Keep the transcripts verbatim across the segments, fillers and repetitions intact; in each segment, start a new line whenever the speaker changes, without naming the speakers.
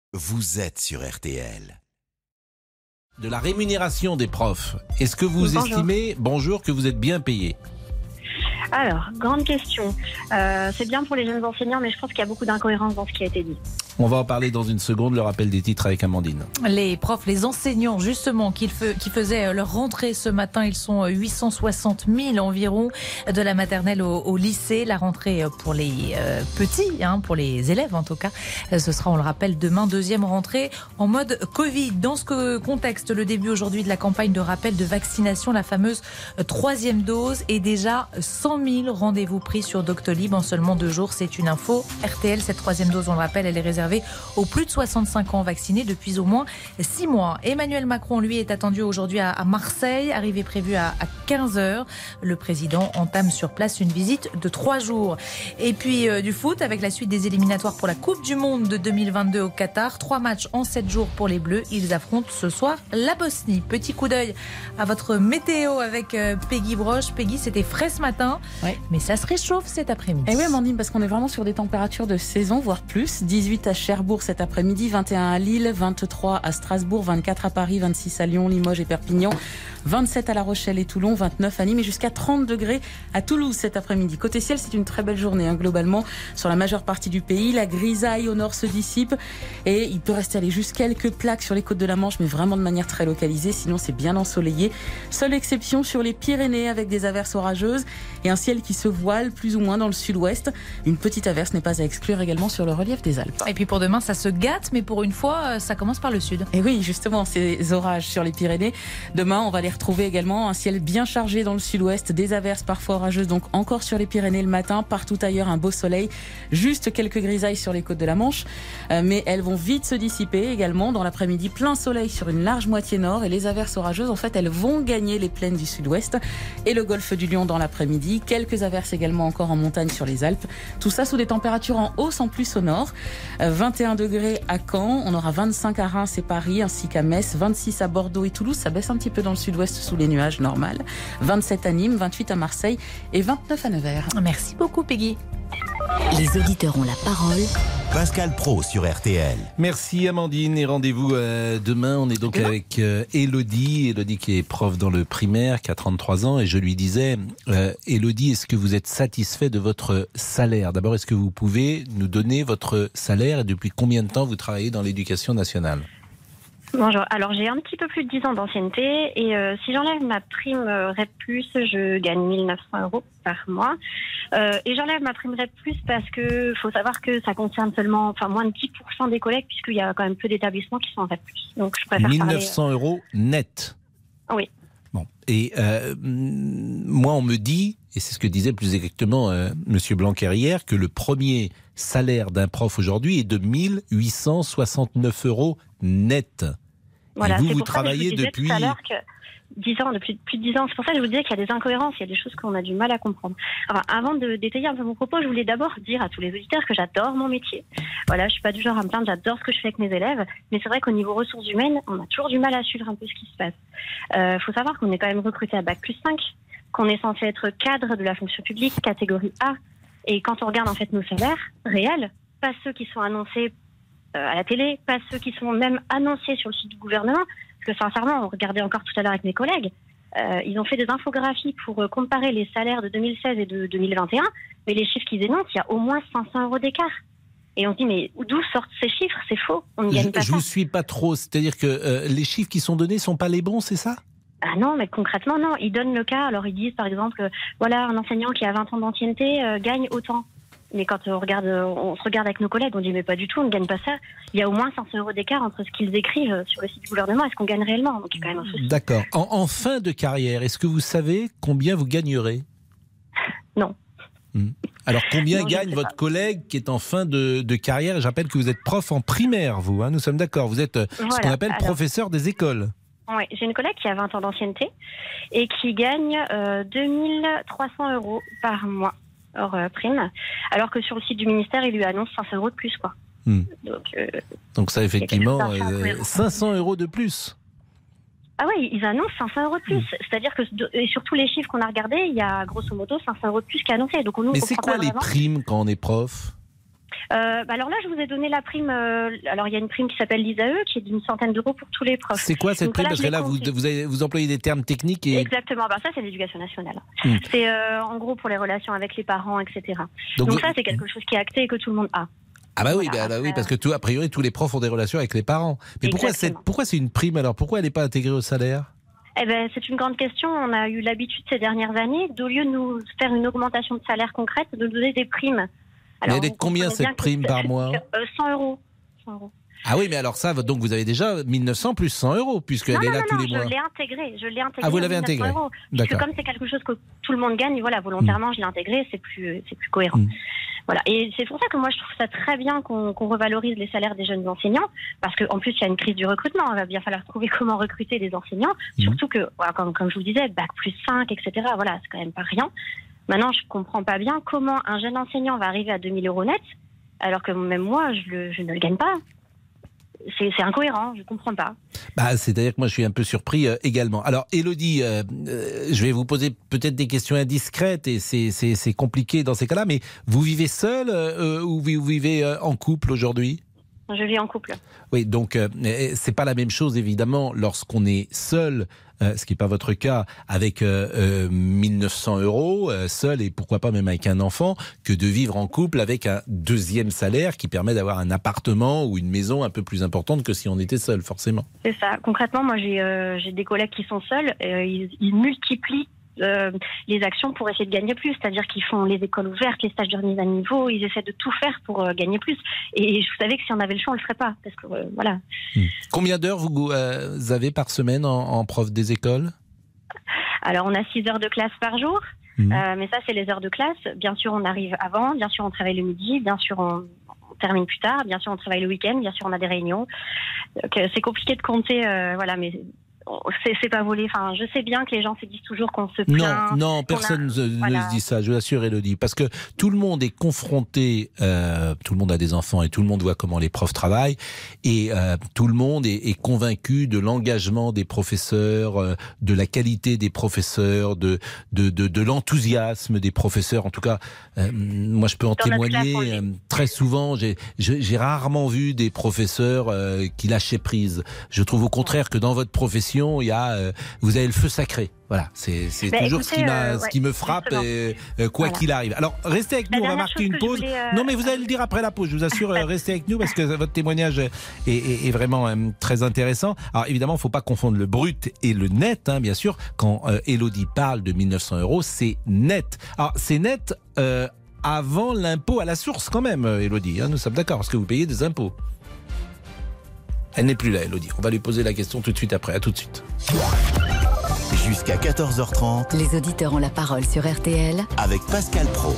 Vous êtes sur R T L.
De la rémunération des profs, est-ce que vous
Bonjour.
estimez, bonjour, que vous êtes bien payé ?
Alors, grande question. Euh, c'est bien pour les jeunes enseignants, mais je pense qu'il y a beaucoup d'incohérences dans ce qui a été dit.
On va en parler dans une seconde, le rappel des titres avec Amandine.
Les profs, les enseignants, justement, qui, fe- qui faisaient leur rentrée ce matin, ils sont huit cent soixante mille environ, de la maternelle au, au lycée. La rentrée pour les euh, petits, hein, pour les élèves en tout cas, ce sera, on le rappelle, demain, deuxième rentrée en mode Covid. Dans ce contexte, le début aujourd'hui de la campagne de rappel de vaccination, la fameuse troisième dose, est déjà cent mille rendez-vous pris sur Doctolib en seulement deux jours. C'est une info R T L. Cette troisième dose, on le rappelle, elle est réservée aux plus de soixante-cinq ans vaccinés depuis au moins six mois. Emmanuel Macron, lui, est attendu aujourd'hui à, à Marseille, arrivée prévue à, à quinze heures. Le président entame sur place une visite de trois jours. Et puis euh, du foot avec la suite des éliminatoires pour la Coupe du Monde de deux mille vingt-deux au Qatar. Trois matchs en sept jours pour les Bleus. Ils affrontent ce soir la Bosnie. Petit coup d'œil à votre météo avec euh, Peggy Broche. Peggy, c'était frais ce matin,
ouais.
mais ça se réchauffe cet après-midi.
Et oui, Amandine, parce qu'on est vraiment sur des températures de saison, voire plus. dix-huit à Cherbourg cet après-midi, vingt et un à Lille, vingt-trois à Strasbourg, vingt-quatre à Paris, vingt-six à Lyon, Limoges et Perpignan, vingt-sept à La Rochelle et Toulon, vingt-neuf à Nîmes et jusqu'à trente degrés à Toulouse cet après-midi. Côté ciel, c'est une très belle journée, hein, globalement, sur la majeure partie du pays. La grisaille au nord se dissipe et il peut rester aller juste quelques plaques sur les côtes de la Manche, mais vraiment de manière très localisée, sinon c'est bien ensoleillé. Seule exception sur les Pyrénées avec des averses orageuses et un ciel qui se voile plus ou moins dans le sud-ouest. Une petite averse n'est pas à exclure également sur le relief des Alpes.
Et puis pour demain, ça se gâte, mais pour une fois, ça commence par le sud.
Et oui, justement, ces orages sur les Pyrénées. Demain, on va les retrouver également. Un ciel bien chargé dans le sud-ouest, des averses parfois orageuses, donc encore sur les Pyrénées le matin. Partout ailleurs, un beau soleil. Juste quelques grisailles sur les côtes de la Manche. Euh, mais elles vont vite se dissiper également. Dans l'après-midi, plein soleil sur une large moitié nord. Et les averses orageuses, en fait, elles vont gagner les plaines du sud-ouest et le golfe du Lion dans l'après-midi. Quelques averses également encore en montagne sur les Alpes. Tout ça sous des températures en hausse en plus au nord. Euh, vingt et un degrés à Caen, on aura vingt-cinq à Reims et Paris, ainsi qu'à Metz, vingt-six à Bordeaux et Toulouse, ça baisse un petit peu dans le sud-ouest sous les nuages, normal, vingt-sept à Nîmes, vingt-huit à Marseille et vingt-neuf à Nevers.
Merci beaucoup Peggy.
Les auditeurs ont la parole.
Pascal Praud sur R T L.
Merci Amandine et rendez-vous euh, demain. On est donc demain avec euh, Élodie, Élodie qui est prof dans le primaire, qui a trente-trois ans et je lui disais, euh, Élodie, est-ce que vous êtes satisfait de votre salaire ? D'abord, est-ce que vous pouvez nous donner votre salaire et depuis combien de temps vous travaillez dans l'éducation nationale ?
Bonjour. Alors, j'ai un petit peu plus de dix ans d'ancienneté et euh, si j'enlève ma prime euh, R E P plus, je gagne mille neuf cents euros par mois. Euh, et j'enlève ma prime R E P plus parce que faut savoir que ça concerne seulement, enfin, moins de dix pour cent des collègues puisqu'il y a quand même peu d'établissements qui sont en R E P plus. Donc, je préfère
mille neuf cents euros net.
Oui.
Bon. Et euh, moi, on me dit, et c'est ce que disait plus exactement euh, Monsieur Blanquer hier, que le premier salaire d'un prof aujourd'hui est de mille huit cent soixante-neuf euros net.
Voilà,
et vous,
c'est
vous
pour ça que je
travaillez
vous disais
depuis...
tout à l'heure que dix ans, depuis plus de dix ans. C'est pour ça que je vous disais qu'il y a des incohérences, il y a des choses qu'on a du mal à comprendre. Enfin, avant de détailler un peu mon propos, je voulais d'abord dire à tous les auditeurs que j'adore mon métier. Voilà, je suis pas du genre à me plaindre, j'adore ce que je fais avec mes élèves, mais c'est vrai qu'au niveau ressources humaines, on a toujours du mal à suivre un peu ce qui se passe. Il euh, faut savoir qu'on est quand même recruté à bac plus cinq, qu'on est censé être cadre de la fonction publique, catégorie A, et quand on regarde en fait nos salaires réels, pas ceux qui sont annoncés euh, à la télé, pas ceux qui sont même annoncés sur le site du gouvernement, parce que sincèrement, on regardait encore tout à l'heure avec mes collègues, euh, ils ont fait des infographies pour euh, comparer les salaires de deux mille seize et de deux mille vingt et un, mais les chiffres qu'ils énoncent, il y a au moins cinq cents euros d'écart. Et on se dit, mais d'où sortent ces chiffres ? C'est faux, on ne gagne
Je,
pas
je
ça.
vous suis pas trop, c'est-à-dire que euh, les chiffres qui sont donnés sont pas les bons, c'est ça ?
Ah non, mais concrètement, non. Ils donnent le cas, alors ils disent par exemple, euh, voilà, un enseignant qui a vingt ans d'ancienneté euh, gagne autant. Mais quand on regarde, on se regarde avec nos collègues, on dit mais pas du tout, on ne gagne pas ça. Il y a au moins cinq cents euros d'écart entre ce qu'ils écrivent sur le site du gouvernement et ce qu'on gagne réellement. Donc il y a quand même un souci.
D'accord. En, en fin de carrière, est-ce que vous savez combien vous gagnerez ?
Non.
Hum. Alors combien
Non, je
gagne
sais
votre
pas.
collègue qui est en fin de, de carrière ? Et j'appelle que vous êtes prof en primaire, vous. Hein, nous sommes d'accord. Vous êtes euh, ce
Voilà.
qu'on appelle
Alors,
professeur des écoles.
ouais, j'ai une collègue qui a vingt ans d'ancienneté et qui gagne euh, deux mille trois cents euros par mois hors euh, prime, alors que sur le site du ministère, il lui annonce cinq cents euros de plus, quoi.
Hum.
Donc, euh,
Donc ça, effectivement,
quelque chose
euh,
d'incohérent.
cinq cents euros de plus.
ah oui, ils annoncent cinq cents euros de plus. C'est-à-dire que de- et sur tous les chiffres qu'on a regardés, il y a grosso modo cinq cents euros de plus qui est annoncé. Donc nous,
Mais
on
c'est
comprend
quoi
pas
les
vraiment.
primes quand on est prof ?
Euh, bah alors là, je vous ai donné la prime. Euh, alors il y a une prime qui s'appelle l'I S A E, qui est d'une centaine d'euros pour tous les profs.
C'est quoi cette
Donc
prime?
là,
Parce
je
que
l'ai
là, vous,
compté.
vous, avez, vous employez des termes techniques et...
Exactement, bah ça c'est l'éducation nationale.
Hmm.
C'est euh, en gros pour les relations avec les parents, et cetera.
Donc,
Donc
vous-
ça c'est quelque chose qui est acté et que tout le monde a.
Ah bah oui,
Voilà,
bah, bah oui,
après-
parce que tout, a priori tous les profs ont des relations avec les parents. Mais pourquoi c'est
Exactement.
pourquoi c'est une prime alors? Pourquoi elle n'est pas intégrée au salaire?
Eh ben, c'est une grande question. On a eu l'habitude ces dernières années, d'au lieu de nous faire une augmentation de salaire concrète, de nous donner des primes.
elle est de
vous
combien,
comprenez
cette
bien que
prime
c'est-
par mois?
euh, cent euros. cent euros.
Ah oui, mais alors ça, donc vous avez déjà mille neuf cents plus cent euros puisqu'elle
Non,
est
non,
là
non,
tous
non,
les mois.
je l'ai intégré. Je l'ai intégré.
Ah, vous
à
l'avez
mille neuf cents
intégré.
euros. Puisque
D'accord.
comme c'est quelque chose que tout le monde gagne, voilà, volontairement, je l'ai intégré. C'est plus, c'est plus cohérent.
Mm.
Voilà. Et c'est pour ça que moi, je trouve ça très bien qu'on qu'on revalorise les salaires des jeunes enseignants, parce qu'en plus, il y a une crise du recrutement. Il va bien falloir trouver comment recruter des enseignants.
Mm.
Surtout que, voilà, comme, comme je vous disais, bac plus cinq, et cetera. Voilà, c'est quand même pas rien. Maintenant, je comprends pas bien comment un jeune enseignant va arriver à deux mille euros net, alors que même moi, je, le, je ne le gagne pas. C'est c'est incohérent, je comprends pas.
Bah, c'est-à-dire que moi je suis un peu surpris euh, également. Alors Élodie, euh, euh, je vais vous poser peut-être des questions indiscrètes et c'est, c'est, c'est compliqué dans ces cas-là, mais vous vivez seul euh, ou vous vivez euh, en couple aujourd'hui?
Je vis en couple.
Oui, donc euh, c'est pas la même chose évidemment lorsqu'on est seul, euh, ce qui n'est pas votre cas, avec euh, euh, mille neuf cents euros, euh, seul et pourquoi pas même avec un enfant, que de vivre en couple avec un deuxième salaire qui permet d'avoir un appartement ou une maison un peu plus importante que si on était seul, forcément.
C'est ça. Concrètement, moi, j'ai euh, j'ai des collègues qui sont seuls. Euh, ils, ils multiplient euh, les actions pour essayer de gagner plus. C'est-à-dire qu'ils font les écoles ouvertes, les stages de remise à niveau. Ils essaient de tout faire pour euh, gagner plus. Et je savais que si on avait le choix, on le ferait pas. Parce que euh, voilà.
Hmm. Combien d'heures vous euh, avez par semaine en, en prof des écoles?
Alors, on a six heures de classe par jour.
Mmh.
Euh, mais ça, c'est les heures de classe. Bien sûr, on arrive avant. Bien sûr, on travaille le midi. Bien sûr, on, on termine plus tard. Bien sûr, on travaille le week-end. Bien sûr, on a des réunions. Donc, euh, c'est compliqué de compter. Euh, voilà, mais c'est, c'est pas volé. Enfin, je sais bien que les gens se disent toujours qu'on se plaint.
Non, non, personne
a,
ne
voilà.
se dit ça, je vous assure Élodie, parce que tout le monde est confronté, euh, tout le monde a des enfants et tout le monde voit comment les profs travaillent, et euh, tout le monde est, est convaincu de l'engagement des professeurs, euh, de la qualité des professeurs, de, de, de, de l'enthousiasme des professeurs. En tout cas, euh, moi je peux en
Dans notre
témoigner.
classe, on
euh, très souvent, j'ai, j'ai, j'ai rarement vu des professeurs euh, qui lâchaient prise. Je trouve au contraire que dans votre profession, il y a, euh, vous avez le feu sacré. Voilà, c'est, c'est
bah,
toujours
écoutez,
ce qui, m'a,
euh, ouais,
ce qui me frappe, et, euh, quoi
Voilà.
qu'il arrive. Alors, restez avec
La
nous, on va
dernière
marquer
chose
une
que je
pause.
voulais, euh,
Non, mais vous allez le dire après la pause, je vous assure, euh, restez avec nous parce que votre témoignage est, est, est vraiment euh, très intéressant. Alors, évidemment, il ne faut pas confondre le brut et le net, hein, bien sûr. Quand euh, Élodie parle de mille neuf cents euros, c'est net. Alors, c'est net euh, avant l'impôt à la source quand même, Élodie. Hein, nous sommes d'accord, parce que vous payez des impôts. Elle n'est plus là, Élodie. On va lui poser la question tout de suite après. À tout de suite.
Jusqu'à quatorze heures trente
Les auditeurs ont la parole sur R T L
avec Pascal Praud.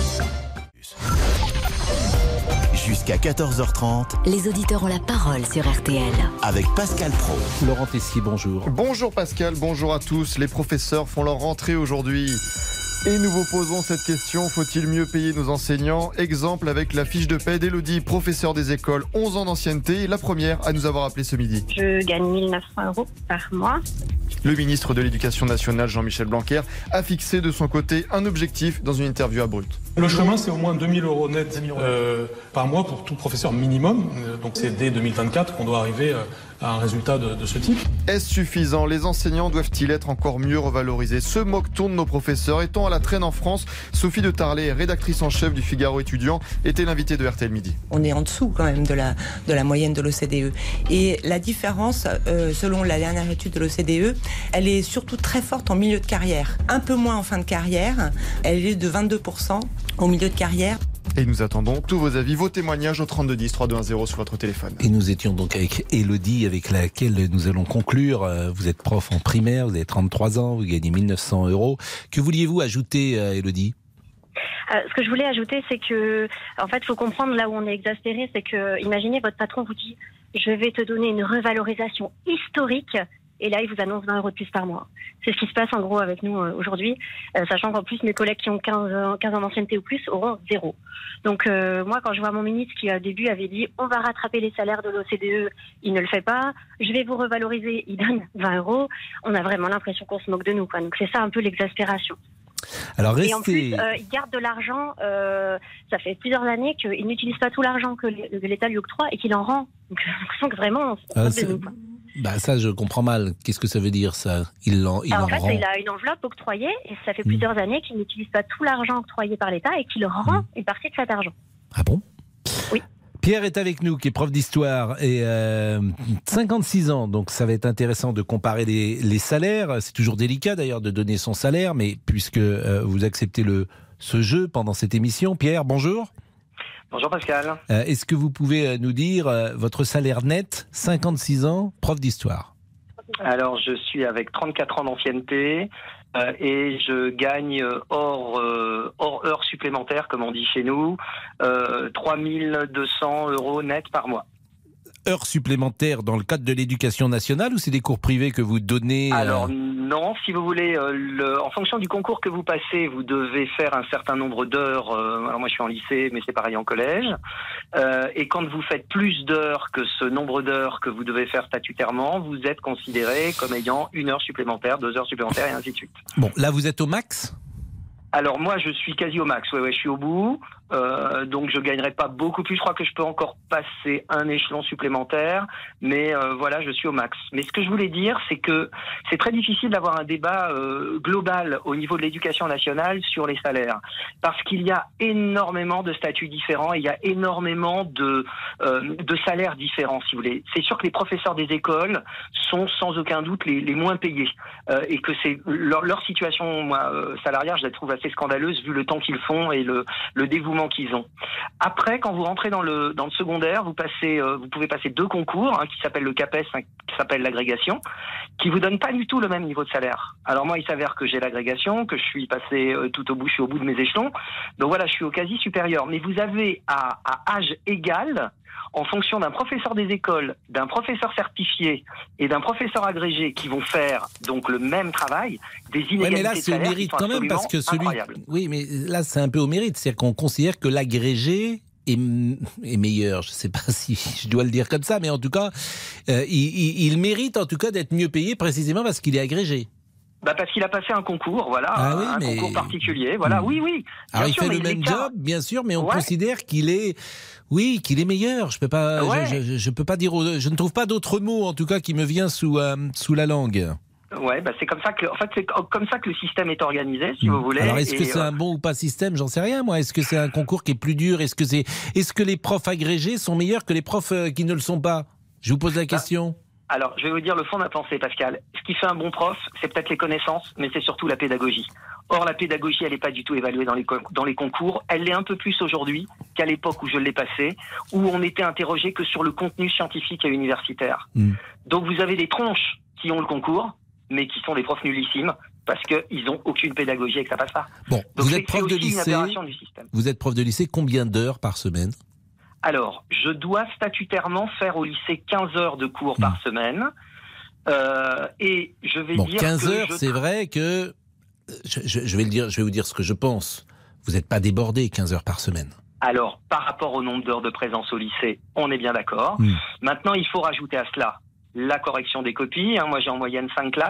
Jusqu'à quatorze heures trente
Les auditeurs ont la parole sur R T L
avec Pascal Praud.
Laurent Tessier, bonjour.
Bonjour Pascal, bonjour à tous. Les professeurs font leur rentrée aujourd'hui. Et nous vous posons cette question, faut-il mieux payer nos enseignants? Exemple avec la fiche de paie d'Élodie, professeur des écoles, onze ans d'ancienneté, la première à nous avoir appelé ce midi.
Je gagne mille neuf cents euros par mois.
Le ministre de l'Éducation nationale, Jean-Michel Blanquer, a fixé de son côté un objectif dans une interview à Brut.
Le chemin, c'est au moins deux mille euros net euh, par mois pour tout professeur minimum. Euh, donc c'est dès deux mille vingt-quatre qu'on doit arriver euh, à un résultat de, de ce type.
Est-ce suffisant? Les enseignants doivent-ils être encore mieux revalorisés? Ce moque-t-on de nos professeurs? Étant à la traîne en France, Sophie de Tarlet, rédactrice en chef du Figaro étudiant, était l'invitée de R T L Midi.
On est en dessous quand même de la, de la moyenne de l'O C D E. Et la différence, euh, selon la dernière étude de l'O C D E, elle est surtout très forte en milieu de carrière. Un peu moins en fin de carrière. Elle est de vingt-deux pour cent au milieu de carrière.
Et nous attendons tous vos avis, vos témoignages au trente-deux dix, trente-deux dix sur votre téléphone.
Et nous étions donc avec Élodie, avec laquelle nous allons conclure. Vous êtes prof en primaire, vous avez trente-trois ans, vous gagnez mille neuf cents euros. Que vouliez-vous ajouter, Élodie ?
Euh, ce que je voulais ajouter, c'est que, en fait, il faut comprendre là où on est exaspéré, c'est que, imaginez, votre patron vous dit, je vais te donner une revalorisation historique. Et là, il vous annonce vingt euros de plus par mois. C'est ce qui se passe en gros avec nous euh, aujourd'hui, euh, sachant qu'en plus, mes collègues qui ont quinze ans d'ancienneté ou plus auront zéro. Donc euh, moi, quand je vois mon ministre qui au début avait dit on va rattraper les salaires de l'O C D E, il ne le fait pas, je vais vous revaloriser, il donne vingt euros, on a vraiment l'impression qu'on se moque de nous, quoi. Donc c'est ça un peu l'exaspération.
Alors restez...
Et en plus, euh, il garde de l'argent. Euh, ça fait plusieurs années qu'il n'utilise pas tout l'argent que l'État lui octroie et qu'il en rend. Donc j'ai l'impression que vraiment, c'est
ah,
pas de nous.
Bah ça, je comprends mal. Qu'est-ce que ça veut dire, ça? Il en, il
Alors,
en
en fait,
rend.
il a une enveloppe octroyée et ça fait plusieurs mmh. années qu'il n'utilise pas tout l'argent octroyé par l'État et qu'il rend mmh. une partie de cet argent.
Ah bon?
Oui.
Pierre est avec nous, qui est prof d'histoire et euh, cinquante-six ans, donc ça va être intéressant de comparer les, les salaires. C'est toujours délicat d'ailleurs de donner son salaire, mais puisque euh, vous acceptez le, ce jeu pendant cette émission, Pierre, bonjour.
Bonjour Pascal.
Euh, est-ce que vous pouvez nous dire euh, votre salaire net, cinquante-six ans, prof d'histoire?
Alors je suis avec trente-quatre ans d'ancienneté euh, et je gagne hors, euh, hors heures supplémentaires, comme on dit chez nous, euh, trois mille deux cents euros net par mois.
Heures supplémentaires dans le cadre de l'éducation nationale ou c'est des cours privés que vous donnez? euh...
Alors non, si vous voulez, euh, le, en fonction du concours que vous passez, vous devez faire un certain nombre d'heures. Euh, alors moi je suis en lycée, mais c'est pareil en collège. Euh, et quand vous faites plus d'heures que ce nombre d'heures que vous devez faire statutairement, vous êtes considéré comme ayant une heure supplémentaire, deux heures supplémentaires et ainsi de suite.
Bon, là vous êtes au max?
Alors moi je suis quasi au max, ouais, ouais, je suis au bout, euh, donc je gagnerai pas beaucoup plus, je crois que je peux encore passer un échelon supplémentaire, mais euh, voilà, je suis au max. Mais ce que je voulais dire, c'est que c'est très difficile d'avoir un débat euh, global au niveau de l'éducation nationale sur les salaires, parce qu'il y a énormément de statuts différents, et il y a énormément de, euh, de salaires différents, si vous voulez. C'est sûr que les professeurs des écoles sont sans aucun doute les, les moins payés, euh, et que c'est leur, leur situation moi, euh, salariale, je la trouve assez scandaleuse vu le temps qu'ils font et le, le dévouement qu'ils ont. Après, quand vous rentrez dans le, dans le secondaire, vous, passez, euh, vous pouvez passer deux concours, hein, qui s'appellent le CAPES, hein, qui s'appelle l'agrégation, qui vous donnent pas du tout le même niveau de salaire. Alors moi, il s'avère que j'ai l'agrégation, que je suis passé euh, tout au bout, je suis au bout de mes échelons. Donc voilà, je suis au quasi supérieur. Mais vous avez à, à âge égal, en fonction d'un professeur des écoles, d'un professeur certifié et d'un professeur agrégé qui vont faire donc le même travail, des inégalités
ouais, mais là,
de
c'est au
salaire
mérite
qui sont
quand même parce que celui.
incroyables.
Oui, mais là, c'est un peu au mérite, c'est-à-dire qu'on considère que l'agrégé est, est meilleur. Je ne sais pas si je dois le dire comme ça, mais en tout cas, euh, il, il, il mérite en tout cas d'être mieux payé précisément parce qu'il est agrégé.
Bah parce qu'il a passé un concours, voilà,
ah oui,
un
mais...
concours particulier, voilà, oui, oui.
Alors il
sûr,
fait le
mais
même
cas...
job, bien sûr, mais on
ouais.
considère qu'il est, oui, qu'il est meilleur. Je peux pas,
ouais.
je, je, je peux pas dire, je ne trouve pas d'autre mot en tout cas qui me vient sous euh, sous la langue.
Ouais, bah c'est comme ça que, en fait, c'est comme ça que le système est organisé, si mmh. vous voulez.
Alors est-ce que
et
c'est
euh...
un bon ou pas système? J'en sais rien, moi. Est-ce que c'est un concours qui est plus dur? Est-ce que c'est, est-ce que les profs agrégés sont meilleurs que les profs qui ne le sont pas? Je vous pose la question.
Ah. Alors, je vais vous dire le fond de la pensée, Pascal. Ce qui fait un bon prof, c'est peut-être les connaissances, mais c'est surtout la pédagogie. Or, la pédagogie, elle n'est pas du tout évaluée dans les, co- dans les concours. Elle l'est un peu plus aujourd'hui qu'à l'époque où je l'ai passée, où on n'était interrogé que sur le contenu scientifique et universitaire. Mmh. Donc, vous avez des tronches qui ont le concours, mais qui sont des profs nullissimes, parce qu'ils n'ont aucune pédagogie et que ça passe pas.
Bon,
Donc,
vous êtes prof de lycée.
Du système.
Vous êtes prof de lycée. Combien d'heures par semaine?
Alors, je dois statutairement faire au lycée quinze heures de cours mmh. par semaine. Euh, et je vais
bon,
dire
quinze
que
heures,
je...
c'est vrai que je, je, je vais le dire, je vais vous dire ce que je pense. Vous n'êtes pas débordé quinze heures par semaine.
Alors, par rapport au nombre d'heures de présence au lycée, on est bien d'accord. Mmh. Maintenant, il faut rajouter à cela la correction des copies. Hein. Moi, j'ai en moyenne cinq classes.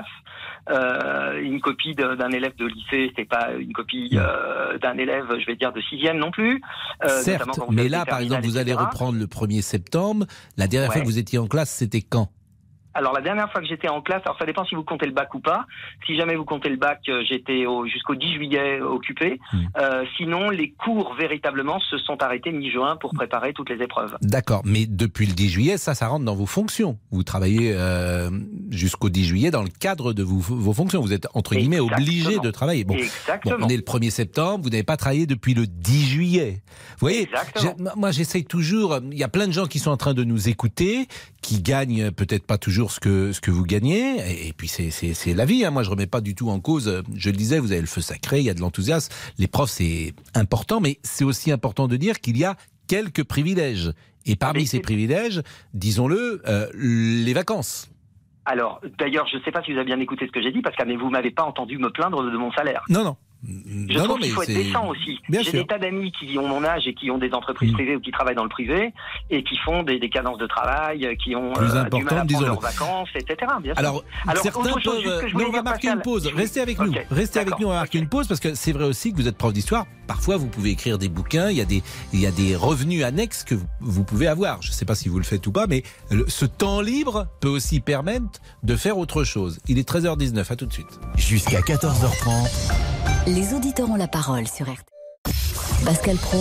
Euh, une copie de, d'un élève de lycée, c'est pas une copie euh, d'un élève, je vais dire, de sixième non plus.
Euh, Certes, mais là, par exemple, vous allez reprendre le premier septembre. La dernière ouais. fois que vous étiez en classe, c'était quand ?
Alors, la dernière fois que j'étais en classe, alors ça dépend si vous comptez le bac ou pas. Si jamais vous comptez le bac, j'étais au, jusqu'au dix juillet occupé. Mmh. Euh, sinon, les cours, véritablement, se sont arrêtés mi-juin pour préparer toutes les épreuves.
D'accord, mais depuis le dix juillet, ça, ça rentre dans vos fonctions. Vous travaillez euh, jusqu'au dix juillet dans le cadre de vos, vos fonctions. Vous êtes, entre guillemets, Exactement. obligé de travailler. Bon,
Exactement.
Bon, on est le premier septembre, vous n'avez pas travaillé depuis le dix juillet. Vous voyez, j'ai, moi, j'essaye toujours... Il y a plein de gens qui sont en train de nous écouter, qui gagnent peut-être pas toujours ce que, ce que vous gagnez, et, et puis c'est, c'est, c'est la vie, hein. Moi je remets pas du tout en cause, je le disais, vous avez le feu sacré, il y a de l'enthousiasme, les profs c'est important, mais c'est aussi important de dire qu'il y a quelques privilèges, et parmi mais ces privilèges, disons-le, euh, les vacances.
Alors, d'ailleurs, je ne sais pas si vous avez bien écouté ce que j'ai dit, parce que mais vous m'avez pas entendu me plaindre de mon salaire.
Non, non.
Je
non,
trouve
non,
qu'il faut
mais
être
c'est-
décent aussi.
Bien
J'ai
sûr.
des tas d'amis qui ont mon âge et qui ont des entreprises
Mm.
privées ou qui travaillent dans le privé et qui font des, des cadences de travail, qui ont
Plus
euh, du mal à
importantes,
prendre
disons-le.
leurs vacances, et cetera. Bien sûr.
Alors,
Alors,
certains
autre chose juste
peuvent.
que je
Mais
voulais
on va
dire,
marquer
Pascal.
une pause. Restez avec nous.
Ok,
Restez avec
d'accord,
nous. On va marquer
ok.
une pause parce que c'est vrai aussi que vous êtes prof d'histoire. Parfois, vous pouvez écrire des bouquins. Il y a des, il y a des revenus annexes que vous, vous pouvez avoir. Je ne sais pas si vous le faites ou pas, mais le- ce temps libre peut aussi permettre de faire autre chose. Il est treize heures dix-neuf. À tout de suite.
Jusqu'à quatorze heures trente,
Les auditeurs ont la parole sur R T L. Pascal Praud,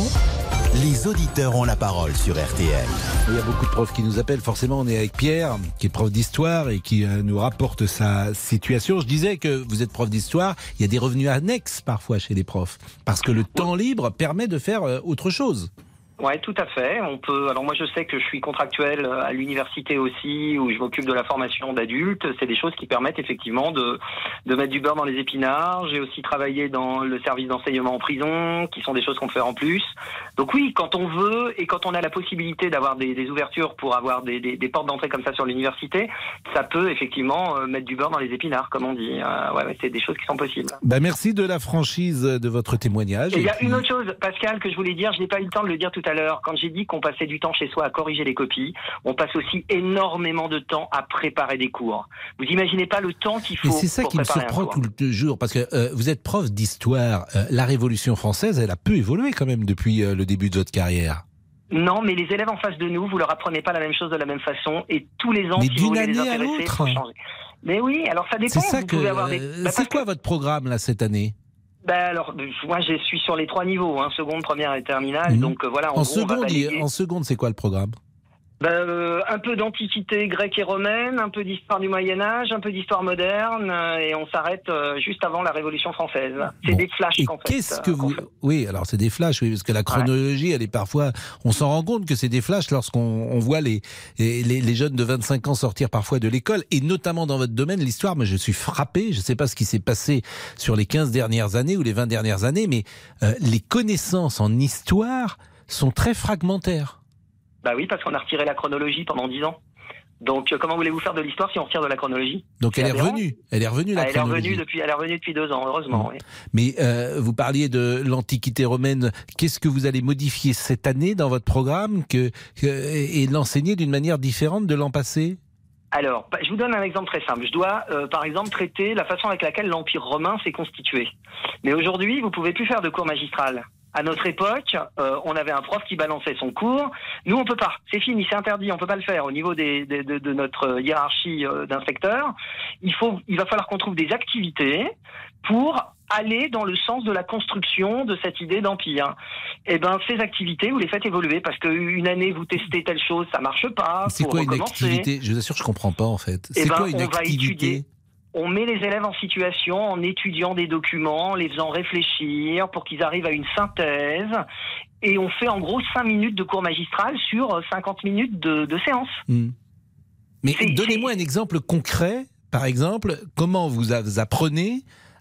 les auditeurs ont la parole sur R T L.
Il y a beaucoup de profs qui nous appellent. Forcément, on est avec Pierre, qui est prof d'histoire et qui euh, nous rapporte sa situation. Je disais que vous êtes prof d'histoire. Il y a des revenus annexes parfois chez les profs. Parce que le temps libre permet de faire euh, autre chose.
Ouais, tout à fait. On peut. Alors moi, je sais que je suis contractuel à l'université aussi, où je m'occupe de la formation d'adultes. C'est des choses qui permettent effectivement de de mettre du beurre dans les épinards. J'ai aussi travaillé dans le service d'enseignement en prison, qui sont des choses qu'on peut faire en plus. Donc oui, quand on veut et quand on a la possibilité d'avoir des, des ouvertures pour avoir des, des, des portes d'entrée comme ça sur l'université, ça peut effectivement euh, mettre du beurre dans les épinards, comme on dit. Euh, ouais, ouais, c'est des choses qui sont possibles.
Ben, merci de la franchise de votre témoignage.
Et il y a
puis-
une autre chose, Pascal, que je voulais dire, je n'ai pas eu le temps de le dire tout à l'heure. Quand j'ai dit qu'on passait du temps chez soi à corriger les copies, on passe aussi énormément de temps à préparer des cours. Vous imaginez pas le temps qu'il faut
Et c'est ça
pour
qui me
préparer un
surprend
cours.
tout le jour, parce que euh, vous êtes prof d'histoire. Euh, la Révolution française, elle a peu évolué quand même depuis euh, le début de votre carrière.
Non, mais les élèves en face de nous, vous leur apprenez pas la même chose de la même façon, et tous les ans,
Mais
si vous
d'une
voulez les
année à
intéresser,
l'autre.
faut changer. Mais oui, alors ça dépend.
C'est ça
vous
que.
pouvez avoir des...
euh,
Bah,
c'est
parce
quoi
que-
votre programme là cette année?
bah, alors, moi, je suis sur les trois niveaux, hein, seconde, première et terminale,
Mhm.
donc euh, voilà. En,
En
gros, on va
seconde, il-
balayer.
en seconde, c'est quoi le programme?
Ben, euh, un peu d'antiquité grecque et romaine, un peu d'histoire du Moyen-Âge, un peu d'histoire moderne, euh, et on s'arrête euh, juste avant la Révolution française. C'est
Bon.
des flashs
Et
qu'en fait.
qu'est-ce que
euh, qu'on
vous...
fait.
Oui, alors c'est des flashs, oui, parce que la chronologie, elle est parfois... On s'en rend compte que c'est des flashs lorsqu'on on voit les, les, les jeunes de vingt-cinq ans sortir parfois de l'école, et notamment dans votre domaine, l'histoire. Moi, je suis frappé, je ne sais pas ce qui s'est passé sur les quinze dernières années ou les vingt dernières années, mais euh, les connaissances en histoire sont très fragmentaires.
Bah oui, parce qu'on a retiré la chronologie pendant dix ans. Donc, euh, comment voulez-vous faire de l'histoire si on retire de la chronologie?
Donc
C'est
elle est
aberrant.
revenue, elle est revenue la
Ah, elle est
chronologie.
revenue depuis, elle est revenue depuis deux ans, heureusement. Oui.
Mais euh, vous parliez de l'Antiquité romaine. Qu'est-ce que vous allez modifier cette année dans votre programme que, que, et l'enseigner d'une manière différente de l'an passé?
Alors, bah, je vous donne un exemple très simple. Je dois, euh, par exemple, traiter la façon avec laquelle l'Empire romain s'est constitué. Mais aujourd'hui, vous pouvez plus faire de cours magistral. À notre époque, euh, on avait un prof qui balançait son cours. Nous, on peut pas. C'est fini, c'est interdit. On peut pas le faire au niveau des, des, de, de notre hiérarchie euh, d'inspecteurs. Il faut, il va falloir qu'on trouve des activités pour aller dans le sens de la construction de cette idée d'empire. Et ben, ces activités, vous les faites évoluer parce qu'une année vous testez telle chose, ça marche pas.
C'est
faut
quoi une
recommencer.
activité? Je vous assure, je comprends pas en fait.
Eh
C'est
ben,
quoi une
on va
activité?
étudier. On met les élèves en situation en étudiant des documents, en les faisant réfléchir pour qu'ils arrivent à une synthèse. Et on fait en gros cinq minutes de cours magistral sur cinquante minutes de, de séance.
Hmm. Mais
C'est-
donnez-moi un exemple concret. Par exemple, comment vous apprenez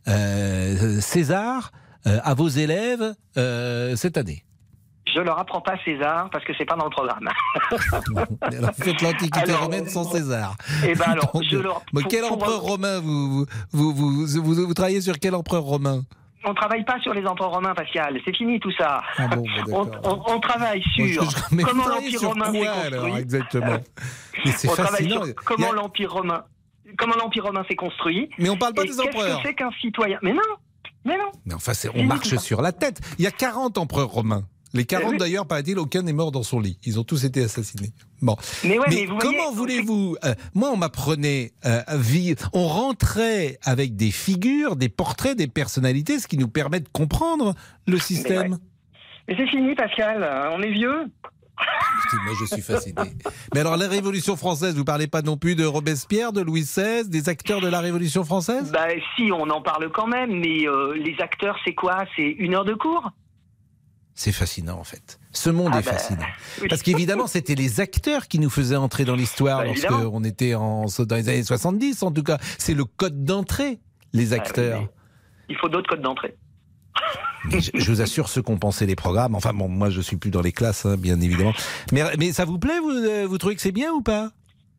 euh, César euh, à vos élèves euh, cette année?
Je leur apprends pas César parce que c'est pas dans le programme.
Alors, vous faites l'Antiquité
Alors,
romaine sans César.
Eh ben alors,
Donc,
je leur.
mais
pour-
quel
pour-
empereur romain vous vous, vous, vous, vous, vous travaillez sur quel empereur romain?
On travaille pas sur les empereurs romains, Pascal. C'est fini tout ça.
Ah bon, bah,
on,
d'accord.
on- on travaille
Bon,
sur
je- je- mais vous
comment
travaillez
l'Empire
sur
romain
quoi,
s'est
alors,
construit.
exactement? Mais c'est
on travaille
fascinant.
sur
Il y
comment
a-
l'Empire romain, comment l'Empire romain s'est construit.
Mais on parle pas
Et
des
qu'est-ce
empereurs.
que c'est qu'un citoyen? Mais non, mais non.
Mais enfin, c'est- on
Fini
marche
tout ça.
sur la tête. Il y a quarante empereurs romains. Les quarante,
Eh oui.
d'ailleurs, paraît-il, aucun n'est mort dans son lit. Ils ont tous été assassinés. Bon.
Mais ouais,
mais,
mais vous
comment
voyez,
voulez-vous euh, Moi, on m'apprenait euh, à vivre. On rentrait avec des figures, des portraits, des personnalités, ce qui nous permet de comprendre le système.
ouais. Mais c'est fini, Pascal. On est vieux.
Écoutez, moi, je suis fasciné. Mais alors, la Révolution française, vous parlez pas non plus de Robespierre, de Louis seize, des acteurs de la Révolution française?
Bah si, on en parle quand même. Mais euh, les acteurs, c'est quoi? C'est une heure de cours?
C'est fascinant, en fait. Ce monde
Ah
est
bah,
fascinant.
oui.
Parce qu'évidemment, c'était les acteurs qui nous faisaient entrer dans l'histoire
Bah, évidemment.
lorsqu'on était en, dans les années soixante-dix, en tout cas. C'est le code d'entrée, les
Ah oui,
acteurs.
mais il faut d'autres codes d'entrée.
Mais je, je vous assure, ceux qui ont pensé les programmes, enfin bon, moi je suis plus dans les classes, hein, bien évidemment. Mais, mais ça vous plaît, vous, euh, vous trouvez que c'est bien ou pas?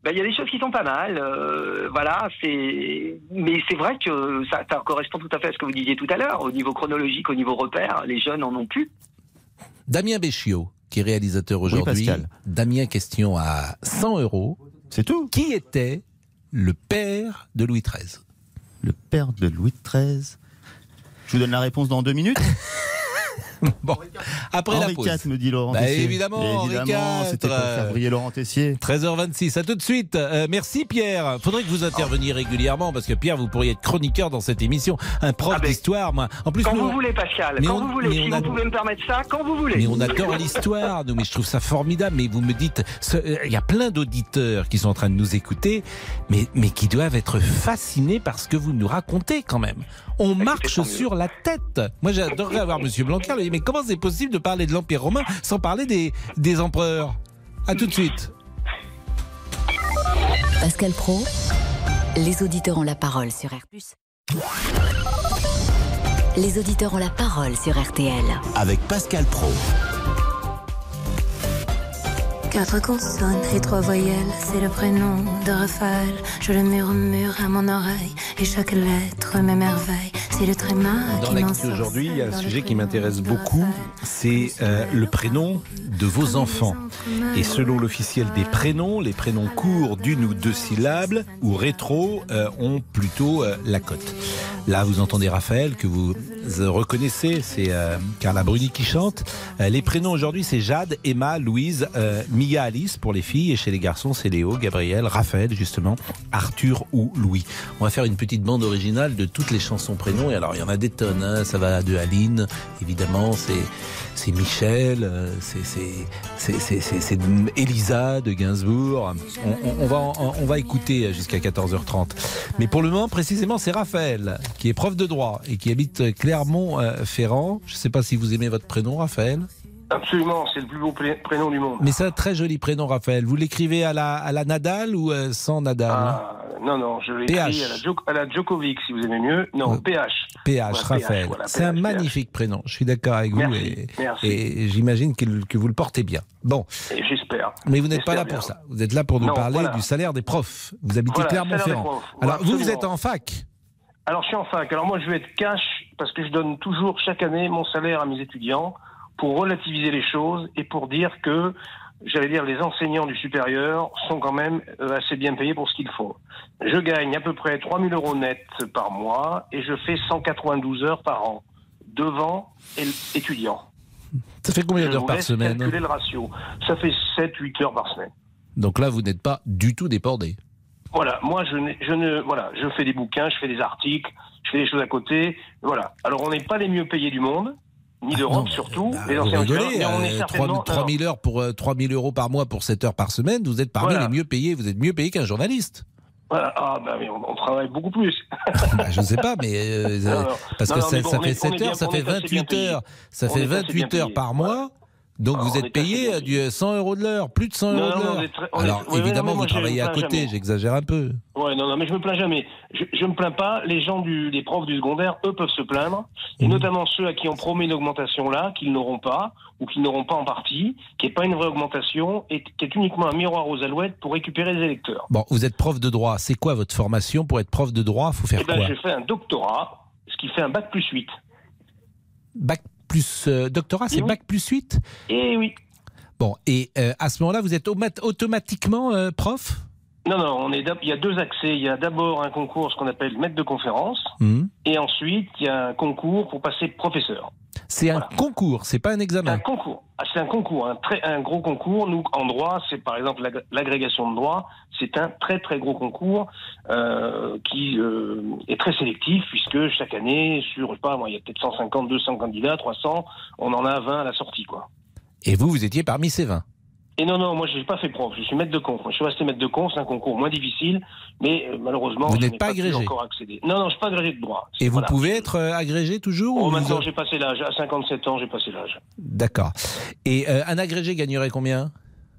Ben, il y a des choses qui sont pas mal, euh, voilà, c'est, mais c'est vrai que ça, ça correspond tout à fait à ce que vous disiez tout à l'heure, au niveau chronologique, au niveau repère, les jeunes en ont plus.
Damien Béchiot, qui est réalisateur aujourd'hui.
Oui,
Damien, question à cent euros.
C'est tout.
Qui était le père de Louis treize?
Le père de Louis treize. Je vous donne la réponse dans deux minutes.
Bon, après
Henri
la pause.
quatre, me dit Laurent
Bah,
Tessier.
évidemment, Henri quatre.
C'était pour faire briller Laurent Tessier.
treize heures vingt-six, à tout de suite. Euh, merci Pierre. Faudrait que vous interveniez régulièrement parce que Pierre, vous pourriez être chroniqueur dans cette émission, un prof
Ah ben,
d'histoire. Moi, en plus,
quand
nous,
vous voulez, Pascal,
mais
quand
on-
vous voulez,
mais
si
on
vous
a-
pouvez me permettre ça, quand vous voulez.
Mais on adore l'histoire, nous, mais je trouve ça formidable. Mais vous me dites, ce- euh, il y a plein d'auditeurs qui sont en train de nous écouter, mais, mais qui doivent être fascinés par ce que vous nous racontez quand même. On marche
tant mieux.
sur la tête. Moi, j'adorerais avoir Monsieur Blanquer. Il dit, mais comment c'est possible de parler de l'Empire romain sans parler des, des empereurs? À tout de suite.
Pascal Praud, les auditeurs ont la parole sur R T L. Les auditeurs ont la parole sur R T L.
Avec Pascal Praud.
Quatre consonnes et trois voyelles, c'est le prénom de Raphaël. Je le murmure à mon oreille et chaque lettre m'émerveille. C'est le tréma
Dans
qui
l'actu
m'ensorcelle
aujourd'hui, il y a un
dans le
sujet qui
prénom
m'intéresse
de
beaucoup,
Raphaël.
c'est euh, le prénom de vos enfants. Et selon l'officiel des prénoms, les prénoms courts d'une ou deux syllabes ou rétro euh, ont plutôt euh, la cote. Là, vous entendez Raphaël, que vous euh, reconnaissez, c'est euh, Carla Bruni qui chante. Euh, les prénoms aujourd'hui, c'est Jade, Emma, Louise, euh, Mia, Alice pour les filles, et chez les garçons, c'est Léo, Gabriel, Raphaël justement, Arthur ou Louis. On va faire une petite bande originale de toutes les chansons prénoms, et alors il y en a des tonnes, hein. Ça va de Aline, évidemment, c'est c'est Michel, euh, c'est c'est c'est c'est c'est, c'est Elisa de Gainsbourg. On, on, on va en- on va écouter jusqu'à quatorze heures trente. Mais pour le moment, précisément, c'est Raphaël qui est prof de droit et qui habite Clermont-Ferrand. Je ne sais pas si vous aimez votre prénom, Raphaël.
Absolument, c'est le plus beau pré- prénom du monde.
Mais c'est un très joli prénom, Raphaël. Vous l'écrivez à la, à la Nadal ou euh, sans Nadal?
Ah, non, non, je l'écris
P H.
à la, Djok- à la Djokovic, si vous aimez mieux. Non,
Euh,
P H.
P H,
Voilà,
Raphaël.
voilà,
c'est un
P H,
magnifique prénom. Je suis d'accord avec vous.
Merci,
et,
merci.
et j'imagine que, que vous le portez bien. Bon.
Et j'espère.
Mais vous n'êtes pas
J'espère
là
bien.
pour ça. Vous êtes là pour nous
Non,
parler
voilà.
du salaire des profs. Vous habitez
Voilà, salaire des
Clermont-Ferrand.
profs.
Alors, vous, vous
Absolument.
êtes en fac.
Alors, je suis en fac. Alors, moi, je vais être cash parce que je donne toujours chaque année mon salaire à mes étudiants pour relativiser les choses et pour dire que, j'allais dire, les enseignants du supérieur sont quand même euh, assez bien payés pour ce qu'ils font. Je gagne à peu près trois mille euros net par mois et je fais cent quatre-vingt-douze heures par an devant el- étudiants.
Ça fait combien
Je
d'heures
vous
par
laisse
semaine?
calculer le ratio. Ça fait sept huit heures par semaine.
Donc là, vous n'êtes pas du tout débordé.
Voilà, moi je, n'ai- je ne, voilà, je fais des bouquins, je fais des articles, je fais des choses à côté. Voilà. Alors on n'est pas les mieux payés du monde, ni d'Europe surtout.
Bah,
les
vous
enseignants
rigolez,
supérieurs, mais on est
euh,
certainement.
trois mille heures pour euh, trois mille euros par mois pour sept heures par semaine, vous êtes parmi
Voilà.
les mieux payés. Vous êtes mieux payé qu'un journaliste.
Voilà. Ah bah mais on, on travaille beaucoup plus.
Bah, je ne sais pas, mais euh,
Non, non.
parce
Non,
que
non,
ça,
mais bon,
ça
on
fait
est- on
sept
est bien-
heures, ça
on
fait
est assez bien
vingt-huit
payé.
heures, ça
On
fait
est assez bien
vingt-huit heures
payé.
par mois. Donc
Ah,
vous
on
êtes
est assez
payé
bien
euh, du cent euros de l'heure, plus de cent
Non,
euros
non,
de
on
l'heure.
est très- on est-
Alors
ouais, ouais,
évidemment,
ouais, moi,
vous
je
travaillez
me
à
plains
côté,
jamais.
j'exagère un peu.
Ouais, non, non, mais je me plains jamais. Je, je me plains pas. Les gens du, les profs du secondaire, eux, peuvent se plaindre. Et
Mhm.
notamment ceux à qui on promet une augmentation là, qu'ils n'auront pas, ou qu'ils n'auront pas en partie, qui n'est pas une vraie augmentation, et qui est uniquement un miroir aux alouettes pour récupérer les électeurs.
Bon, vous êtes prof de droit. C'est quoi votre formation pour être prof de droit? Faut faire
Eh ben,
quoi?
j'ai fait un doctorat, ce qui fait un bac plus huit.
Bac plus euh, doctorat, c'est
Eh oui.
bac plus huit?
Eh oui.
Bon, et euh, à ce moment-là, vous êtes aumat- automatiquement euh, prof?
Non, non, on est d'ab- il y a deux accès. Il y a d'abord un concours, ce qu'on appelle maître de conférence,
Mhm.
et ensuite, il y a un concours pour passer professeur.
C'est un concours, c'est pas un
C'est
examen.
un concours. Ah, c'est un concours, un très un gros concours. Nous, en droit, c'est par exemple l'ag- l'agrégation de droit. C'est un très très gros concours euh, qui euh, est très sélectif puisque chaque année, sur je sais pas, moi, il y a peut-être cent cinquante, deux cents candidats, trois cents, on en a vingt à la sortie, quoi.
Et vous, vous étiez parmi ces vingt.
Et non, non, moi, je n'ai pas fait prof. Je suis maître de conf. Moi, je suis resté maître de conf. C'est un concours moins difficile, mais euh, malheureusement,
Vous
je
n'êtes
n'ai
pas
pu
agrégé.
encore accéder. Non, non, je ne suis pas agrégé de droit.
Et vous
Voilà.
pouvez être euh, agrégé toujours
Oh,
ou vous
maintenant,
en-
j'ai passé l'âge. À cinquante-sept ans, j'ai passé l'âge.
D'accord. Et euh, un agrégé gagnerait combien?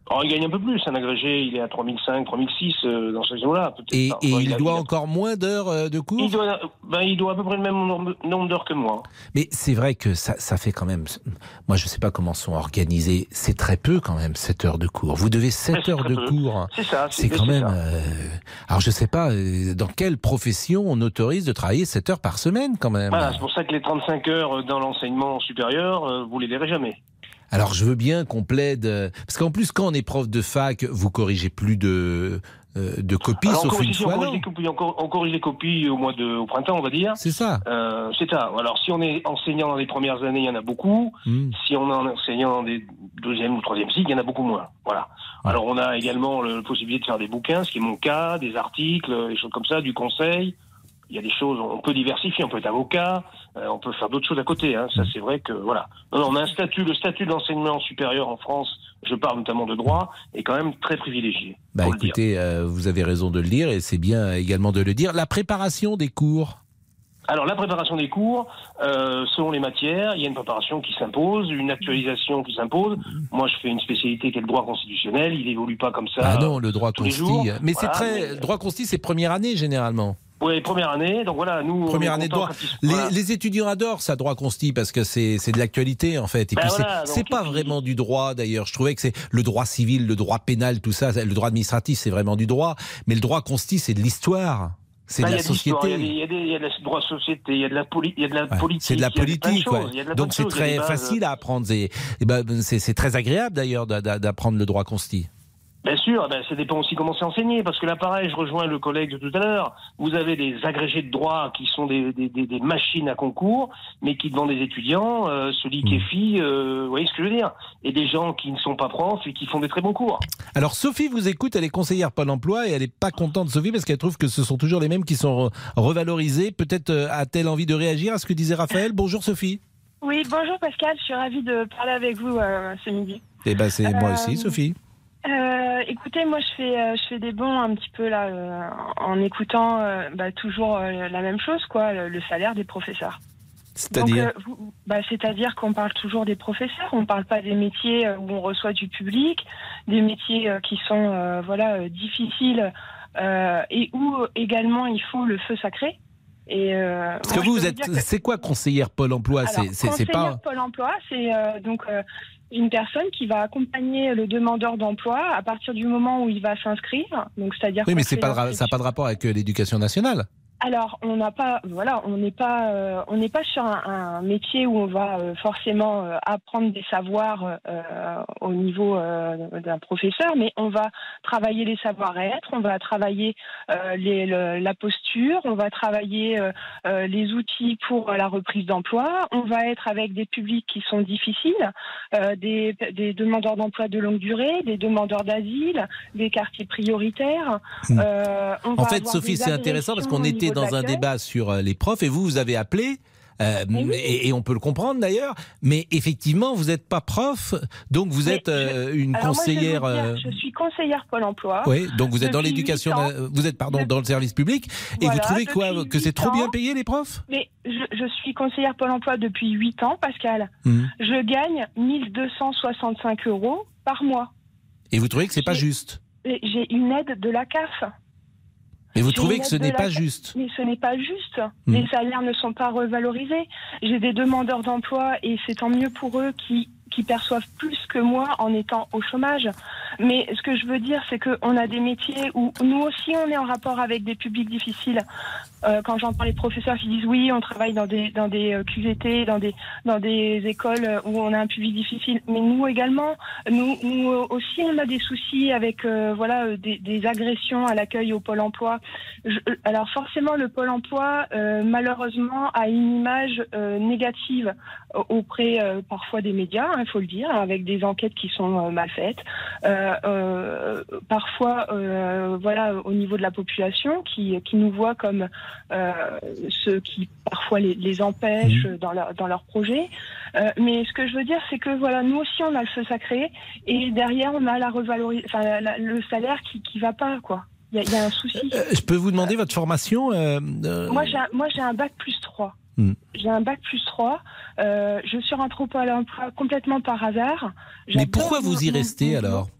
Alors, il gagne un peu plus. Un agrégé, il est à trois mille cinq, trois mille six euh, dans ce zone-là.
Et,
pas.
et
Enfin,
il,
a,
doit
il a...
encore moins d'heures euh, de cours
il doit, ben, il doit à peu près le même nombre d'heures que moi.
Mais c'est vrai que ça, ça fait quand même... Moi, je ne sais pas comment sont organisés. C'est très peu quand même, sept heures de cours. Vous devez sept heures de
peu.
cours.
C'est ça.
C'est quand même... Euh... Alors, je ne sais pas, euh, dans quelle profession on autorise de travailler sept heures par semaine quand même.
Voilà, c'est pour ça que les trente-cinq heures dans l'enseignement supérieur, euh, vous les verrez jamais.
Alors, je veux bien qu'on plaide... Parce qu'en plus, quand on est prof de fac, vous corrigez plus de, euh, de copies,
alors,
sauf une
si
fois,
on corrige, les copies, on, on corrige les copies au mois de, au printemps, on va dire.
C'est ça.
Euh, c'est ça. Alors, si on est enseignant dans les premières années, il y en a beaucoup. Mm. Si on est enseignant dans des deuxième ou troisième cycles, il y en a beaucoup moins. Voilà. Ouais. Alors, on a également la possibilité de faire des bouquins, ce qui est mon cas, des articles, des choses comme ça, du conseil. Il y a des choses, on peut diversifier, on peut être avocat, euh, on peut faire d'autres choses à côté. Hein. Ça, c'est vrai que voilà. Non, non, on a un statut, le statut de l'enseignement supérieur en France. Je parle notamment de droit, est quand même très privilégié.
Bah, écoutez, euh, vous avez raison de le dire, et c'est bien également de le dire. La préparation des cours.
Alors, la préparation des cours, euh, selon les matières, il y a une préparation qui s'impose, une actualisation qui s'impose. Moi, je fais une spécialité qui est le droit constitutionnel. Il évolue pas comme ça.
Ah non, le droit consti. Mais
voilà,
c'est très,
mais...
le droit consti, c'est première année généralement.
Oui, première année, donc voilà, nous...
Première année de droit.
Ils...
Les,
voilà.
les étudiants adorent ça, droit consti, parce que c'est de l'actualité, en fait. Et
ben
puis,
voilà,
c'est
donc,
pas
puis...
vraiment du droit, d'ailleurs. Je trouvais que c'est le droit civil, le droit pénal, tout ça, le droit administratif, c'est vraiment du droit. Mais le droit consti, c'est de l'histoire. C'est ben, de la société.
Il y, y, y a de droit de société, il y a de la, poli il y a de la ouais, politique.
C'est de la politique, ouais.
De
donc c'est très facile à apprendre. C'est ben, très agréable, d'ailleurs, d'apprendre le droit consti.
Bien sûr, ben, ça dépend aussi comment c'est enseigné, parce que là, pareil, je rejoins le collègue de tout à l'heure, vous avez des agrégés de droit qui sont des, des, des, des machines à concours, mais qui devant des étudiants, euh, celui qui est fille, euh, vous voyez ce que je veux dire, et des gens qui ne sont pas profs et qui font des très bons cours.
Alors Sophie vous écoute, elle est conseillère Pôle emploi et elle n'est pas contente, Sophie, parce qu'elle trouve que ce sont toujours les mêmes qui sont revalorisés. Peut-être euh, a-t-elle envie de réagir à ce que disait Raphaël. Bonjour Sophie.
Oui, bonjour Pascal, je suis ravie de parler avec vous euh, ce midi.
Eh ben c'est euh... moi aussi, Sophie.
Euh, écoutez, moi je fais euh, je fais des bons un petit peu là euh, en écoutant euh, bah, toujours euh, la même chose quoi, le, le salaire des professeurs.
C'est-à-dire
euh, bah, c'est-à-dire qu'on parle toujours des professeurs, on parle pas des métiers où on reçoit du public, des métiers euh, qui sont euh, voilà euh, difficiles euh, et où également il faut le feu sacré. Et euh,
Parce que vous, vous êtes, que... c'est quoi conseillère Pôle emploi?
C'est pas Pôle emploi, c'est euh, donc euh, une personne qui va accompagner le demandeur d'emploi à partir du moment où il va s'inscrire. Donc c'est-à-dire.
Oui, mais c'est pas ça n'a pas de rapport avec l'éducation nationale.
Alors, on n'a pas, voilà, on n'est pas, euh, on n'est pas sur un, un métier où on va euh, forcément euh, apprendre des savoirs euh, au niveau euh, d'un professeur, mais on va travailler les savoir-être, on va travailler euh, les, le, la posture, on va travailler euh, euh, les outils pour la reprise d'emploi, on va être avec des publics qui sont difficiles, euh, des, des demandeurs d'emploi de longue durée, des demandeurs d'asile, des quartiers prioritaires.
Mmh. Euh, on en va fait, Sophie, c'est intéressant parce qu'on était dans un débat sur les profs et vous, vous avez appelé, euh, oui. et, et on peut le comprendre d'ailleurs, mais effectivement, vous n'êtes pas prof, donc vous mais êtes euh, une
alors
conseillère...
Moi, je, dire, je suis conseillère Pôle emploi.
Oui, donc vous êtes dans l'éducation, vous êtes pardon, dans le service public, et voilà, vous trouvez quoi, que c'est trop bien payé les profs?
Mais je, je suis conseillère Pôle emploi depuis huit ans, Pascal. Mmh. Je gagne mille deux cent soixante-cinq euros par mois.
Et vous trouvez que c'est pas juste?
J'ai une aide de la C A F.
Mais vous trouvez que ce n'est pas juste?
Mais ce n'est pas juste. Mmh. Les salaires ne sont pas revalorisés. J'ai des demandeurs d'emploi et c'est tant mieux pour eux qui, qui perçoivent plus que moi en étant au chômage. Mais ce que je veux dire, c'est qu'on a des métiers où nous aussi on est en rapport avec des publics difficiles. Euh, quand j'entends les professeurs qui disent oui, on travaille dans des dans des Q V T, dans des dans des écoles où on a un public difficile, mais nous également, nous, nous aussi on a des soucis avec euh, voilà des, des agressions à l'accueil au Pôle emploi. Je, alors forcément le Pôle emploi euh, malheureusement a une image euh, négative auprès euh, parfois des médias, il hein, faut le dire, avec des enquêtes qui sont euh, mal faites. Euh, euh, parfois euh, voilà au niveau de la population qui qui nous voit comme Euh, ceux qui parfois les, les empêchent mmh. dans leur dans leur projet. Euh, mais ce que je veux dire, c'est que voilà, nous aussi on a le feu sacré et derrière on a la revalorisation, enfin la, la, le salaire qui qui va pas quoi. Il y, y a un souci.
Euh, je peux vous demander votre formation euh, euh...
Moi j'ai un, moi j'ai un bac plus trois. Mmh. J'ai un bac plus trois. Euh, je suis rentrée au Pôle emploi complètement par hasard.
Mais pourquoi vous y restez alors?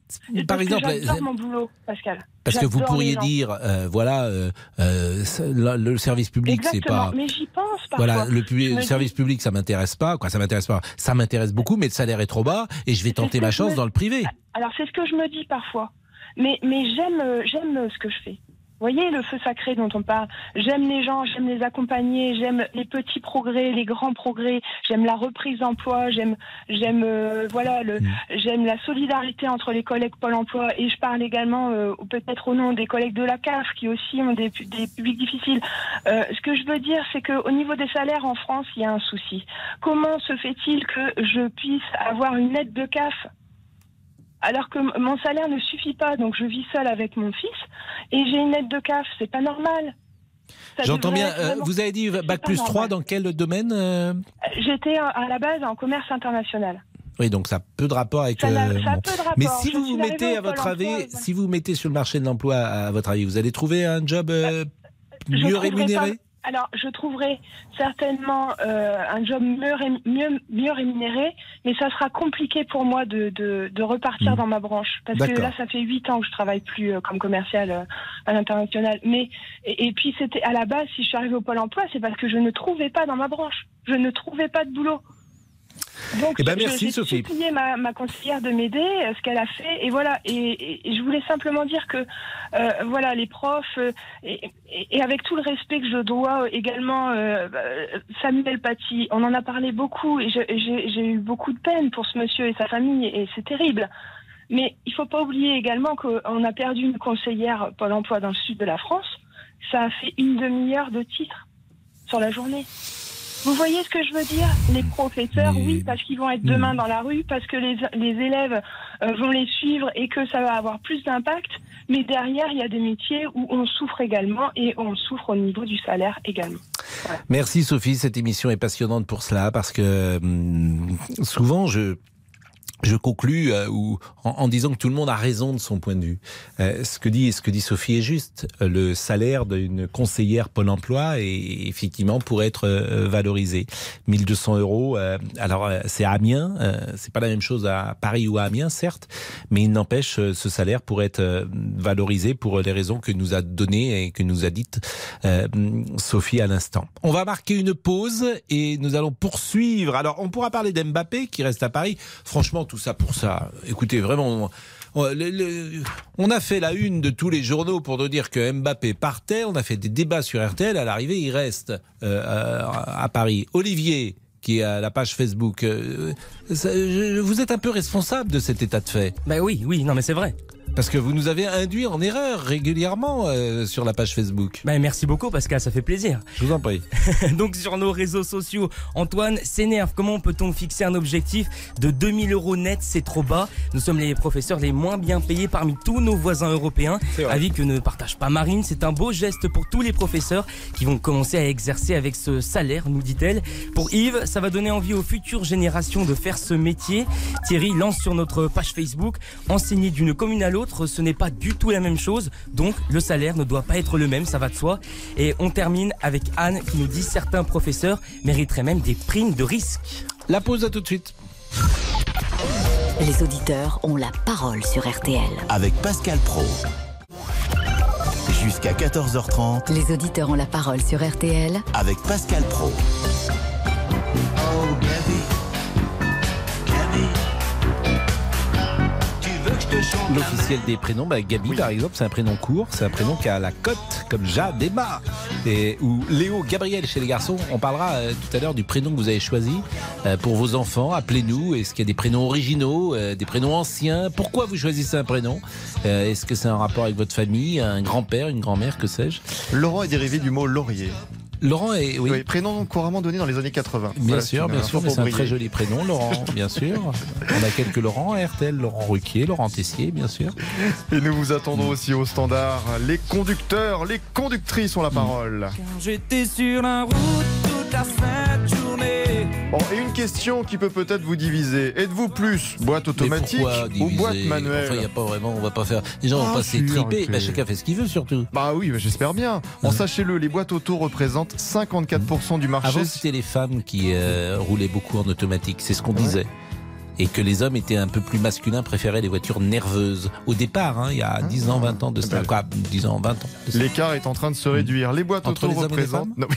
par exemple,
j'adore mon boulot, Pascal.
Parce que vous
J'adore
pourriez
les gens.
dire, euh, voilà, euh, euh, le, le service public, c'est
Exactement,
pas.
mais j'y pense parfois.
Voilà, le, public,
Je
le
me
service
dis-
public, ça m'intéresse pas. Quoi, ça m'intéresse pas. Ça m'intéresse beaucoup, mais le salaire est trop bas et je vais tenter
ce
ma
que je
chance
me-
dans le privé.
Alors c'est ce que je me dis parfois. Mais, mais j'aime, euh, j'aime ce que je fais. Vous voyez le feu sacré dont on parle. J'aime les gens, j'aime les accompagner, j'aime les petits progrès, les grands progrès. J'aime la reprise d'emploi, j'aime, j'aime, euh, voilà, le, j'aime la solidarité entre les collègues Pôle Emploi. Et je parle également, euh, peut-être au nom des collègues de la C A F qui aussi ont des, des publics difficiles. Euh, ce que je veux dire, c'est que au niveau des salaires en France, il y a un souci. Comment se fait-il que je puisse avoir une aide de C A F alors que m- mon salaire ne suffit pas, donc je vis seule avec mon fils et j'ai une aide de C A F, c'est pas normal. Ça
J'entends
devrait
bien.
être
euh,
vraiment-
vous avez dit bac
pas
plus trois
normal.
dans quel domaine euh
J'étais à à la base en commerce international.
Oui, donc ça a peu de rapport avec.
Ça n'a-
euh,
ça a
bon.
peu de rapport.
Mais si
Je
vous
suis
vous
arrivée
mettez,
au
à votre
Pôle
avis,
emploi, voilà.
si vous vous mettez sur le marché de l'emploi, à votre avis, vous allez trouver un job euh,
Je
mieux
trouverai
rémunéré
pas- Alors, je trouverai certainement euh, un job mieux, ré- mieux, mieux rémunéré, mais ça sera compliqué pour moi de, de, de repartir
Mmh.
dans ma branche. Parce que
D'accord.
là, ça fait huit ans que je travaille plus euh, comme commercial euh, à l'international. Mais et, et puis, c'était à la base, si je suis arrivée au Pôle emploi, c'est parce que je ne trouvais pas dans ma branche. Je ne trouvais pas de boulot. Donc,
Eh ben,
je-
merci,
j'ai
Sophie.
supplié ma, ma conseillère de m'aider, euh, ce qu'elle a fait, et voilà. Et, et- et je voulais simplement dire que, euh, voilà, les profs, euh, et, et- et avec tout le respect que je dois euh, également, euh, euh, Samuel Paty, on en a parlé beaucoup, et je- j'ai j'ai eu beaucoup de peine pour ce monsieur et sa famille, et c'est terrible. Mais il faut pas oublier également qu'on a perdu une conseillère Pôle emploi dans le sud de la France. Ça a fait une demi-heure de titre sur la journée. Vous voyez ce que je veux dire? Les professeurs,
Mais-
oui, parce qu'ils vont être demain dans la rue, parce que les, les élèves euh, vont les suivre et que ça va avoir plus d'impact. Mais derrière, il y a des métiers où on souffre également et on souffre au niveau du salaire également. Voilà.
Merci Sophie, cette émission est passionnante pour cela parce que hum, souvent je je conclus euh, ou en, en disant que tout le monde a raison de son point de vue. Euh, ce que dit ce que dit Sophie est juste. Le salaire d'une conseillère Pôle Emploi est effectivement pourrait être euh, valorisé. mille deux cents euros. Euh, alors euh, c'est à Amiens, euh, c'est pas la même chose à Paris ou à Amiens certes, mais il n'empêche euh, ce salaire pourrait être euh, valorisé pour les raisons que nous a données et que nous a dites euh, Sophie à l'instant. On va marquer une pause et nous allons poursuivre. Alors on pourra parler d'Mbappé qui reste à Paris. Franchement, tout ça pour ça. Écoutez, vraiment, on, le, le, on a fait la une de tous les journaux pour nous dire que Mbappé partait. On a fait des débats sur R T L. À l'arrivée, il reste euh, à Paris. Olivier, qui est à la page Facebook, euh, ça, je, vous êtes un peu responsable de cet état de fait.
Ben oui, oui, non mais c'est vrai.
Parce que vous nous avez induit en erreur régulièrement euh, sur la page Facebook.
Ben merci beaucoup Pascal, ça fait plaisir.
Je vous en prie.
Donc sur nos réseaux sociaux, Antoine s'énerve. Comment peut-on fixer un objectif de deux mille euros net? C'est trop bas. Nous sommes les professeurs les moins bien payés parmi tous nos voisins européens. Avis que ne partage pas Marine. C'est un beau geste pour tous les professeurs qui vont commencer à exercer avec ce salaire, nous dit-elle. Pour Yves, ça va donner envie aux futures générations de faire ce métier. Thierry lance sur notre page Facebook: enseigner d'une commune à l'autre, ce n'est pas du tout la même chose, donc le salaire ne doit pas être le même, ça va de soi. Et on termine avec Anne qui nous dit: certains professeurs mériteraient même des primes de risque.
La pause, à tout de suite.
Les auditeurs ont la parole sur R T L.
Avec Pascal Praud. Jusqu'à quatorze heures trente.
Les auditeurs ont la parole sur R T L.
Avec Pascal Praud.
Oh, Gabi. Gabi. Tu veux que je te chante
L'officiel des prénoms, bah Gabi par exemple, c'est un prénom court, c'est un prénom qui a la cote comme Jade, Emma, et ou Léo, Gabriel chez les garçons. On parlera euh, tout à l'heure du prénom que vous avez choisi euh, pour vos enfants. Appelez-nous. Est-ce qu'il y a des prénoms originaux, euh, des prénoms anciens? Pourquoi vous choisissez un prénom? euh, Est-ce que c'est un rapport avec votre famille, un grand-père, une grand-mère, que sais-je?
Laurent est dérivé du mot laurier.
Laurent est, oui.
Oui, prénom couramment donné dans les années quatre-vingts.
Bien
Voilà,
sûr,
c'est
bien
une
sûr,
info
mais c'est
pour
un très
briller.
joli prénom, Laurent, bien sûr. On a quelques Laurent à R T L, Laurent Ruquier, Laurent Tessier, bien sûr.
Et nous vous attendons aussi au standard. Les conducteurs, les conductrices ont la parole.
J'étais sur la route toute la fin de journée.
Bon, et une question qui peut peut-être vous diviser. Êtes-vous plus boîte automatique
Mais pourquoi
ou
diviser?
boîte manuelle?
Enfin, il n'y a pas vraiment, on va pas faire. Les gens vont
Ah,
pas
si,
s'étriper.
arrêtez.
Bah, chacun fait ce qu'il veut surtout.
Bah oui, bah, j'espère bien. Bon, sachez-le, les boîtes auto représentent cinquante-quatre pour cent du marché.
Avant, c'était les femmes qui euh, roulaient beaucoup en automatique. C'est ce qu'on disait. et que les hommes étaient un peu plus masculins, préféraient les voitures nerveuses. Au départ, hein, il y a dix ans, vingt ans de cela. Quoi, dix ans, vingt ans de cela.
L'écart est en train de se réduire. Les boîtes
Entre
auto
les hommes et les
représentent... Non.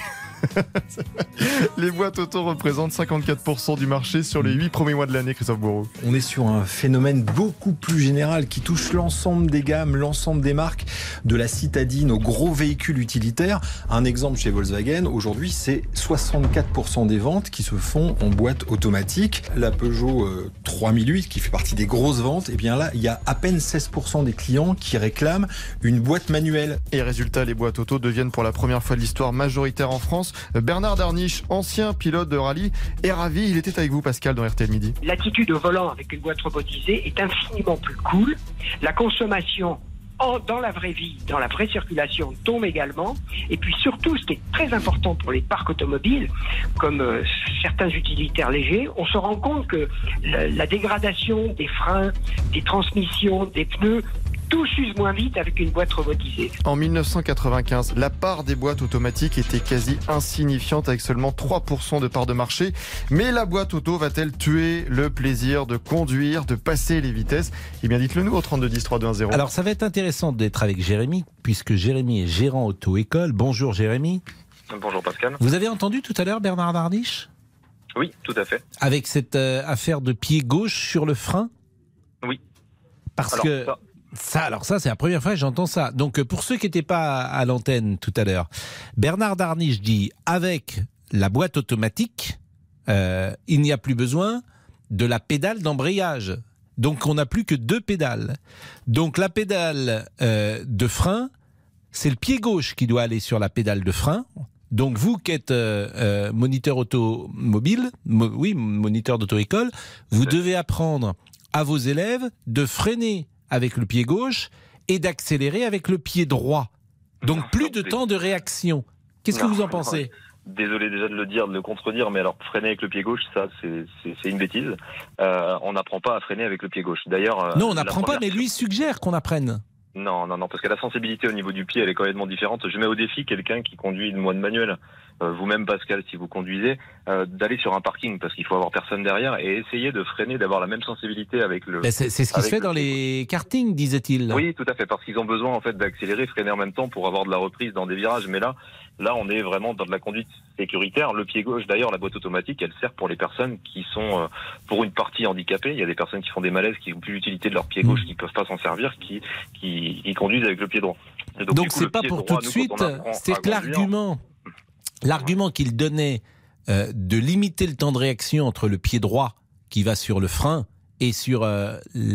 Les boîtes auto représentent cinquante-quatre pour cent du marché sur les huit premiers mois de l'année, Christophe Bourreau.
On est sur un phénomène beaucoup plus général qui touche l'ensemble des gammes, l'ensemble des marques, de la citadine aux gros véhicules utilitaires. Un exemple chez Volkswagen, aujourd'hui, c'est soixante-quatre pour cent des ventes qui se font en boîte automatique. La Peugeot euh, trois mille huit, qui fait partie des grosses ventes, et bien là, il y a à peine seize pour cent des clients qui réclament une boîte manuelle.
Et résultat, les boîtes auto deviennent pour la première fois de l'histoire majoritaire en France. Bernard Darniche, ancien pilote de rallye, est ravi. Il était avec vous, Pascal, dans R T L Midi.
L'attitude au volant avec une boîte robotisée est infiniment plus cool. La consommation en, dans la vraie vie, dans la vraie circulation, tombe également. Et puis surtout, ce qui est très important pour les parcs automobiles, comme euh, certains utilitaires légers, on se rend compte que la, la dégradation des freins, des transmissions, des pneus, tout s'use moins vite avec une boîte robotisée.
En mille neuf cent quatre-vingt-quinze, la part des boîtes automatiques était quasi insignifiante avec seulement trois pour cent de part de marché. Mais la boîte auto va-t-elle tuer le plaisir de conduire, de passer les vitesses ? Eh bien, dites-le nous au trente-deux dix trois deux un zéro.
Alors, ça va être intéressant d'être avec Jérémy, puisque Jérémy est gérant auto-école. Bonjour Jérémy.
Bonjour Pascal.
Vous avez entendu tout à l'heure Bernard Darniche ?
Oui, tout à fait.
Avec cette euh, affaire de pied gauche sur le frein ?
Oui.
Parce
alors,
que...
Ça...
Ça, alors ça, c'est la première fois que j'entends ça. Donc, pour ceux qui n'étaient pas à l'antenne tout à l'heure, Bernard Darniche dit, avec la boîte automatique, euh, il n'y a plus besoin de la pédale d'embrayage. Donc, on n'a plus que deux pédales. Donc, la pédale euh, de frein, c'est le pied gauche qui doit aller sur la pédale de frein. Donc, vous qui êtes euh, euh, moniteur automobile, mo- oui, moniteur d'auto-école, vous devez apprendre à vos élèves de freiner avec le pied gauche et d'accélérer avec le pied droit. Donc plus de temps de réaction. Qu'est-ce que vous en pensez ?
Désolé déjà de le dire, de le contredire, mais alors freiner avec le pied gauche, ça c'est, c'est, c'est une bêtise. Euh, on n'apprend pas à freiner avec le pied gauche. D'ailleurs,
non, on n'apprend pas, mais lui suggère qu'on apprenne.
Non, non, non, parce que la sensibilité au niveau du pied, elle est complètement différente. Je mets au défi quelqu'un qui conduit une moine manuelle, euh, vous-même Pascal, si vous conduisez, euh, d'aller sur un parking, parce qu'il faut avoir personne derrière, et essayer de freiner, d'avoir la même sensibilité avec le...
Ben c'est, c'est ce qui se fait dans les kartings, disait-il.
Oui, tout à fait, parce qu'ils ont besoin en fait d'accélérer, freiner en même temps pour avoir de la reprise dans des virages. Mais là, là, on est vraiment dans de la conduite sécuritaire. Le pied gauche, d'ailleurs, la boîte automatique, elle sert pour les personnes qui sont, euh, pour une partie handicapées. Il y a des personnes qui font des malaises, qui n'ont plus l'utilité de leur pied gauche, qui peuvent pas s'en servir, qui, qui, qui conduisent avec le pied droit.
Et donc, donc coup, c'est pas pour droit, tout de nous, suite. C'est que l'argument, l'argument qu'il donnait euh, de limiter le temps de réaction entre le pied droit qui va sur le frein et sur euh,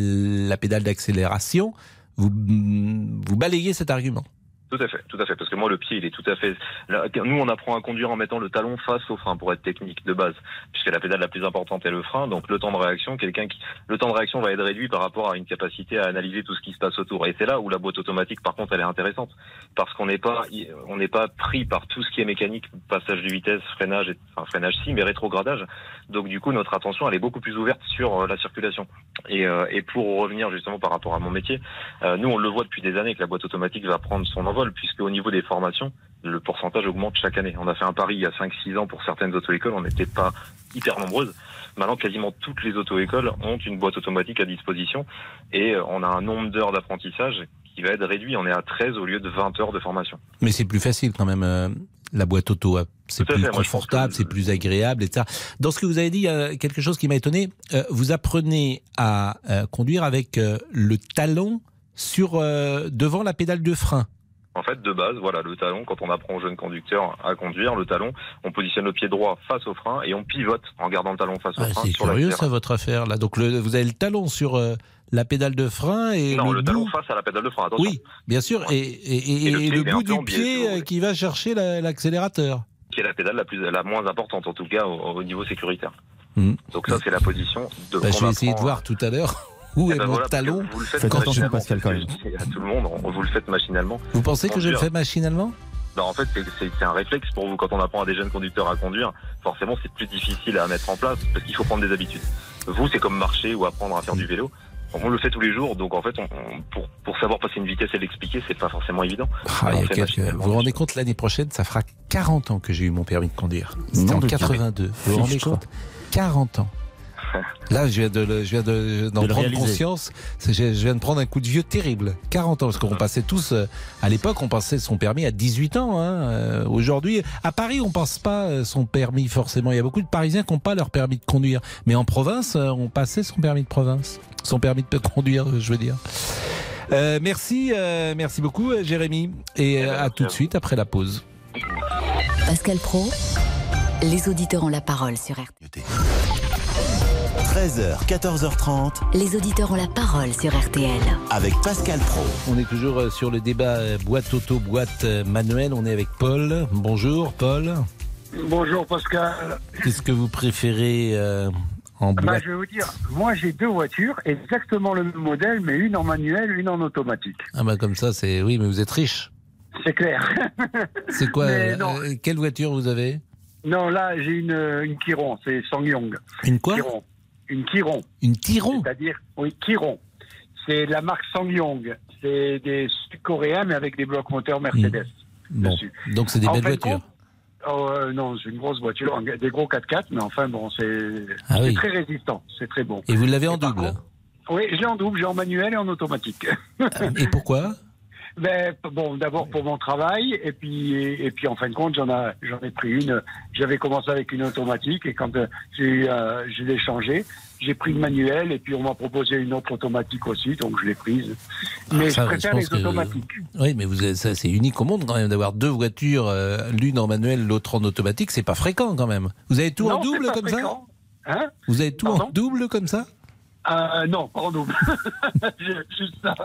la pédale d'accélération, vous, vous balayez cet argument.
Tout à fait, tout à fait, parce que moi le pied il est tout à fait... Nous on apprend à conduire en mettant le talon face au frein pour être technique de base, puisque la pédale la plus importante est le frein, donc le temps de réaction, quelqu'un qui... le temps de réaction va être réduit par rapport à une capacité à analyser tout ce qui se passe autour. Et c'est là où la boîte automatique par contre elle est intéressante, parce qu'on n'est pas, on n'est pas pris par tout ce qui est mécanique, passage de vitesse, freinage, et... enfin freinage si, mais rétrogradage. Donc du coup notre attention elle est beaucoup plus ouverte sur la circulation. Et, euh, et pour revenir justement par rapport à mon métier, euh, nous on le voit depuis des années que la boîte automatique va prendre son envol, puisque au niveau des formations, le pourcentage augmente chaque année. On a fait un pari il y a cinq six ans pour certaines auto-écoles, on n'était pas hyper nombreuses. Maintenant, quasiment toutes les auto-écoles ont une boîte automatique à disposition et on a un nombre d'heures d'apprentissage qui va être réduit. On est à treize au lieu de vingt heures de formation.
Mais c'est plus facile quand même, euh, la boîte auto. C'est plus fait, confortable, que... c'est plus agréable, et cetera. Dans ce que vous avez dit, il y a quelque chose qui m'a étonné. Euh, vous apprenez à euh, conduire avec euh, le talon sur euh, devant la pédale de frein.
En fait, de base, voilà, le talon, quand on apprend aux jeunes conducteurs à conduire, le talon, on positionne le pied droit face au frein et on pivote en gardant le talon face au
ah,
frein.
C'est
sur
curieux ça, votre affaire là. Donc le, vous avez le talon sur euh, la pédale de frein et
non,
le,
le
bout...
talon face à la pédale de frein. Attention.
Oui, bien sûr, et, et, et, et le, et le bout du pied euh, qui va chercher la, l'accélérateur.
Qui est la pédale la plus, la moins importante en tout cas au, au niveau sécuritaire.
Mmh.
Donc ça, c'est la position de.
Bah, je vais essayer de voir tout à l'heure. Où
eh
est
ben
mon
voilà,
talon?
Vous le faites
Faites attention, Pascal, quand même.
À tout le monde, vous le faites machinalement.
Vous pensez que je le fais machinalement?
Bah en fait, c'est, c'est, c'est un réflexe pour vous. Quand on apprend à des jeunes conducteurs à conduire, forcément, c'est plus difficile à mettre en place parce qu'il faut prendre des habitudes. Vous, c'est comme marcher ou apprendre à faire du vélo. On le fait tous les jours, donc en fait, on, on, pour, pour savoir passer une vitesse et l'expliquer, c'est pas forcément évident.
Ah, il y a quelques... Vous vous rendez compte, l'année prochaine, ça fera quarante ans que j'ai eu mon permis de conduire. C'était non, en quatre-vingt-deux. Vous vous rendez compte? quarante ans. Là, je viens de, le- je viens de, d'en
De le
prendre
réaliser.
conscience. C'est- Je, je viens de prendre un coup de vieux terrible. quarante ans, parce qu'on passait tous, euh, à l'époque, on passait son permis à dix-huit ans. Hein. Euh, aujourd'hui, à Paris, on passe pas euh, son permis forcément. Il y a beaucoup de Parisiens qui n'ont pas leur permis de conduire. Mais en province, euh, on passait son permis de province. Son permis de conduire, je veux dire. Euh, merci, euh, merci beaucoup, euh, Jérémy. Et euh, à tout de suite après la pause.
Pascal Praud, les auditeurs ont la parole sur R T L.
treize heures, quatorze heures trente.
Les auditeurs ont la parole sur R T L.
Avec Pascal Praud.
On est toujours euh, sur le débat euh, boîte auto, boîte euh, manuelle. On est avec Paul. Bonjour, Paul.
Bonjour Pascal.
Qu'est-ce que vous préférez euh, en
Bah,
boîte?
je vais vous dire, moi j'ai deux voitures, exactement le même modèle, mais une en manuel, une en automatique.
Ah bah comme ça, c'est oui, mais vous êtes riche.
C'est clair.
C'est quoi
Mais
euh,
non.
euh, Quelle voiture vous avez?
Non, là j'ai une, une Chiron, c'est Sangyong.
Une quoi?
Chiron. Une Chiron.
Une Chiron.
C'est-à-dire, oui, Chiron. C'est de la marque Sangyong. C'est des Sud-Coréens, mais avec des blocs moteurs Mercedes.
Bon,
dessus.
donc c'est des
En
belles
fin de
voitures.
compte, oh, euh, non, c'est une grosse voiture, des gros quatre-quatre, mais enfin bon, c'est
Ah
c'est
oui.
très résistant, c'est très bon.
Et vous l'avez en
par
double.
contre, Oui, je l'ai en double, j'ai en manuel et en automatique.
Et pourquoi?
Ben, bon, d'abord pour mon travail, et puis, et, et puis en fin de compte, j'en ai, j'en ai pris une. J'avais commencé avec une automatique, et quand euh, j'ai, eu, euh, je l'ai changée, j'ai pris une manuelle, et puis on m'a proposé une autre automatique aussi, donc je l'ai prise. Mais
Ah, ça,
je préfère
pense
les
que-
automatiques.
Oui, mais vous avez- ça, c'est unique au monde quand même d'avoir deux voitures, euh, l'une en manuel, l'autre en automatique. C'est pas fréquent quand même. Vous avez tout
Non,
en double
c'est pas
comme
fréquent.
ça?
Hein?
Vous avez tout en double comme ça?
Euh, non, pas en double. Juste ça.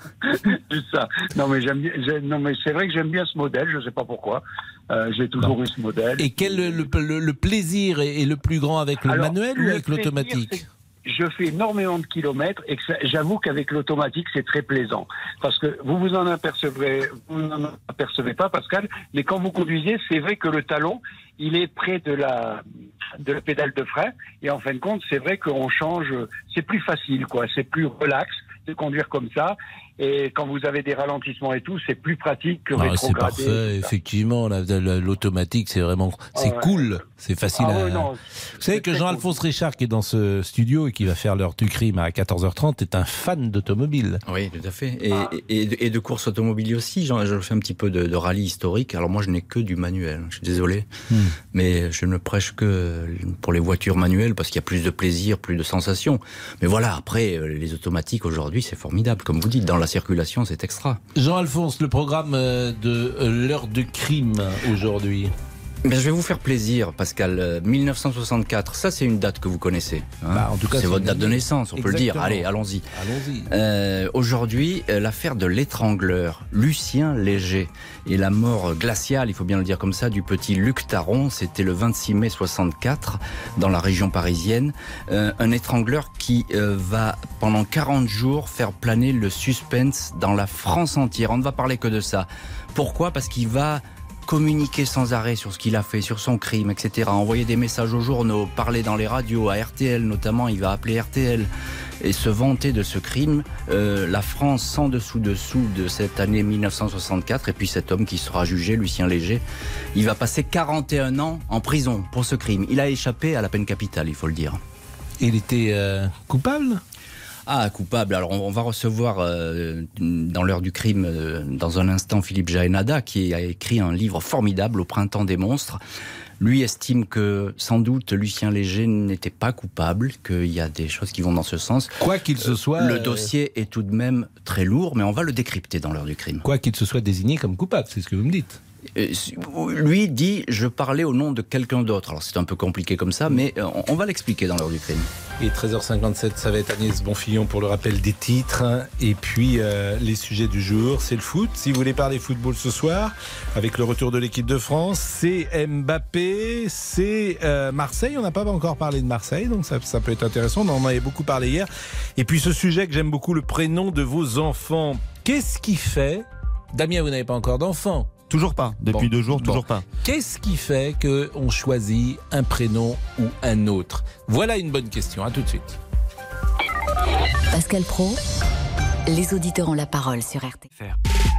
Juste ça. Non, mais j'aime bien, j'ai- non, mais c'est vrai que j'aime bien ce modèle, je sais pas pourquoi. Euh, j'ai toujours eu ce modèle.
Et quel le, le- le plaisir est, est le plus grand avec le
Alors,
manuel ou
le
avec
plaisir,
l'automatique?
c'est- Je fais énormément de kilomètres et que ça- j'avoue qu'avec l'automatique, c'est très plaisant. Parce que vous vous en apercevrez, vous n'en apercevez pas, Pascal, mais quand vous conduisez, c'est vrai que le talon, il est près de la, de la pédale de frein. Et en fin de compte, c'est vrai qu'on change, c'est plus facile, quoi. C'est plus relax de conduire comme ça. Et quand vous avez des ralentissements et tout, c'est plus pratique que
Ah, c'est
rétrograder.
parfait, effectivement. la- la- L'automatique, c'est vraiment, c'est
ouais.
cool, c'est facile
Ah
à.
ouais, non,
Vous savez que Jean-Alphonse Richard, qui est dans ce studio et qui va faire l'heure du crime à quatorze heures trente, est un fan d'automobile.
Oui, tout à fait. Et, et, de- et de course automobile aussi. J'en- Je fais un petit peu de, de rallye historique. Alors moi, je n'ai que du manuel. Je suis désolé.
Hmm.
Mais je ne prêche que pour les voitures manuelles parce qu'il y a plus de plaisir, plus de sensations. Mais voilà, après, euh, les automatiques aujourd'hui, c'est formidable. Comme vous dites, dans la circulation, c'est extra.
Jean-Alphonse, le programme euh, de euh, l'heure du crime aujourd'hui.
Mais je vais vous faire plaisir, Pascal. Euh, mille neuf cent soixante-quatre, ça c'est une date que vous connaissez. hein.
Bah, en tout cas,
c'est
c'est
votre
une
date de
année.
naissance, on peut le dire.
Exactement.
Allez, allons-y.
Allons-y.
Euh, Aujourd'hui, euh, l'affaire de l'étrangleur, Lucien Léger, et la mort glaciale, il faut bien le dire comme ça, du petit Luc Taron, c'était le vingt-six mai soixante-quatre, dans la région parisienne. Euh, un étrangleur qui euh, va, pendant quarante jours, faire planer le suspense dans la France entière. On ne va parler que de ça. Pourquoi? Parce qu'il va communiquer sans arrêt sur ce qu'il a fait, sur son crime, et cetera. Envoyer des messages aux journaux, parler dans les radios, à R T L notamment, il va appeler R T L et se vanter de ce crime. Euh, la France sans dessous-dessous de cette année mille neuf cent soixante-quatre, et puis cet homme qui sera jugé, Lucien Léger, il va passer quarante et un ans en prison pour ce crime. Il a échappé à la peine capitale, il faut le dire.
Il était euh, coupable?
Ah, coupable. Alors, on va recevoir euh, dans l'heure du crime, euh, dans un instant, Philippe Jaénada, qui a écrit un livre formidable, Au printemps des monstres. Lui estime que, sans doute, Lucien Léger n'était pas coupable, qu'il y a des choses qui vont dans ce sens.
Quoi qu'il se soit...
Le
euh,
dossier est tout de même très lourd, mais on va le décrypter dans l'heure du crime.
Quoi qu'il se soit désigné comme coupable, c'est ce que vous me dites.
Euh, Lui dit, je parlais au nom de quelqu'un d'autre. Alors, c'est un peu compliqué comme ça, mais euh, on va l'expliquer dans l'heure du crime.
Et treize heures cinquante-sept, ça va être Agnès Bonfillon pour le rappel des titres. Et puis, euh, les sujets du jour, c'est le foot. Si vous voulez parler football ce soir, avec le retour de l'équipe de France, c'est Mbappé, c'est euh, Marseille. On n'a pas encore parlé de Marseille, donc ça, ça peut être intéressant. On en avait beaucoup parlé hier. Et puis, ce sujet que j'aime beaucoup, le prénom de vos enfants. Qu'est-ce qui fait... Damien, vous n'avez pas encore d'enfants?
Toujours pas. Depuis
Bon.
deux jours, toujours
Bon.
pas.
Qu'est-ce qui fait qu'on choisit un prénom ou un autre? Voilà une bonne question. À tout de suite.
Pascal Praud, les auditeurs ont la parole sur R T L.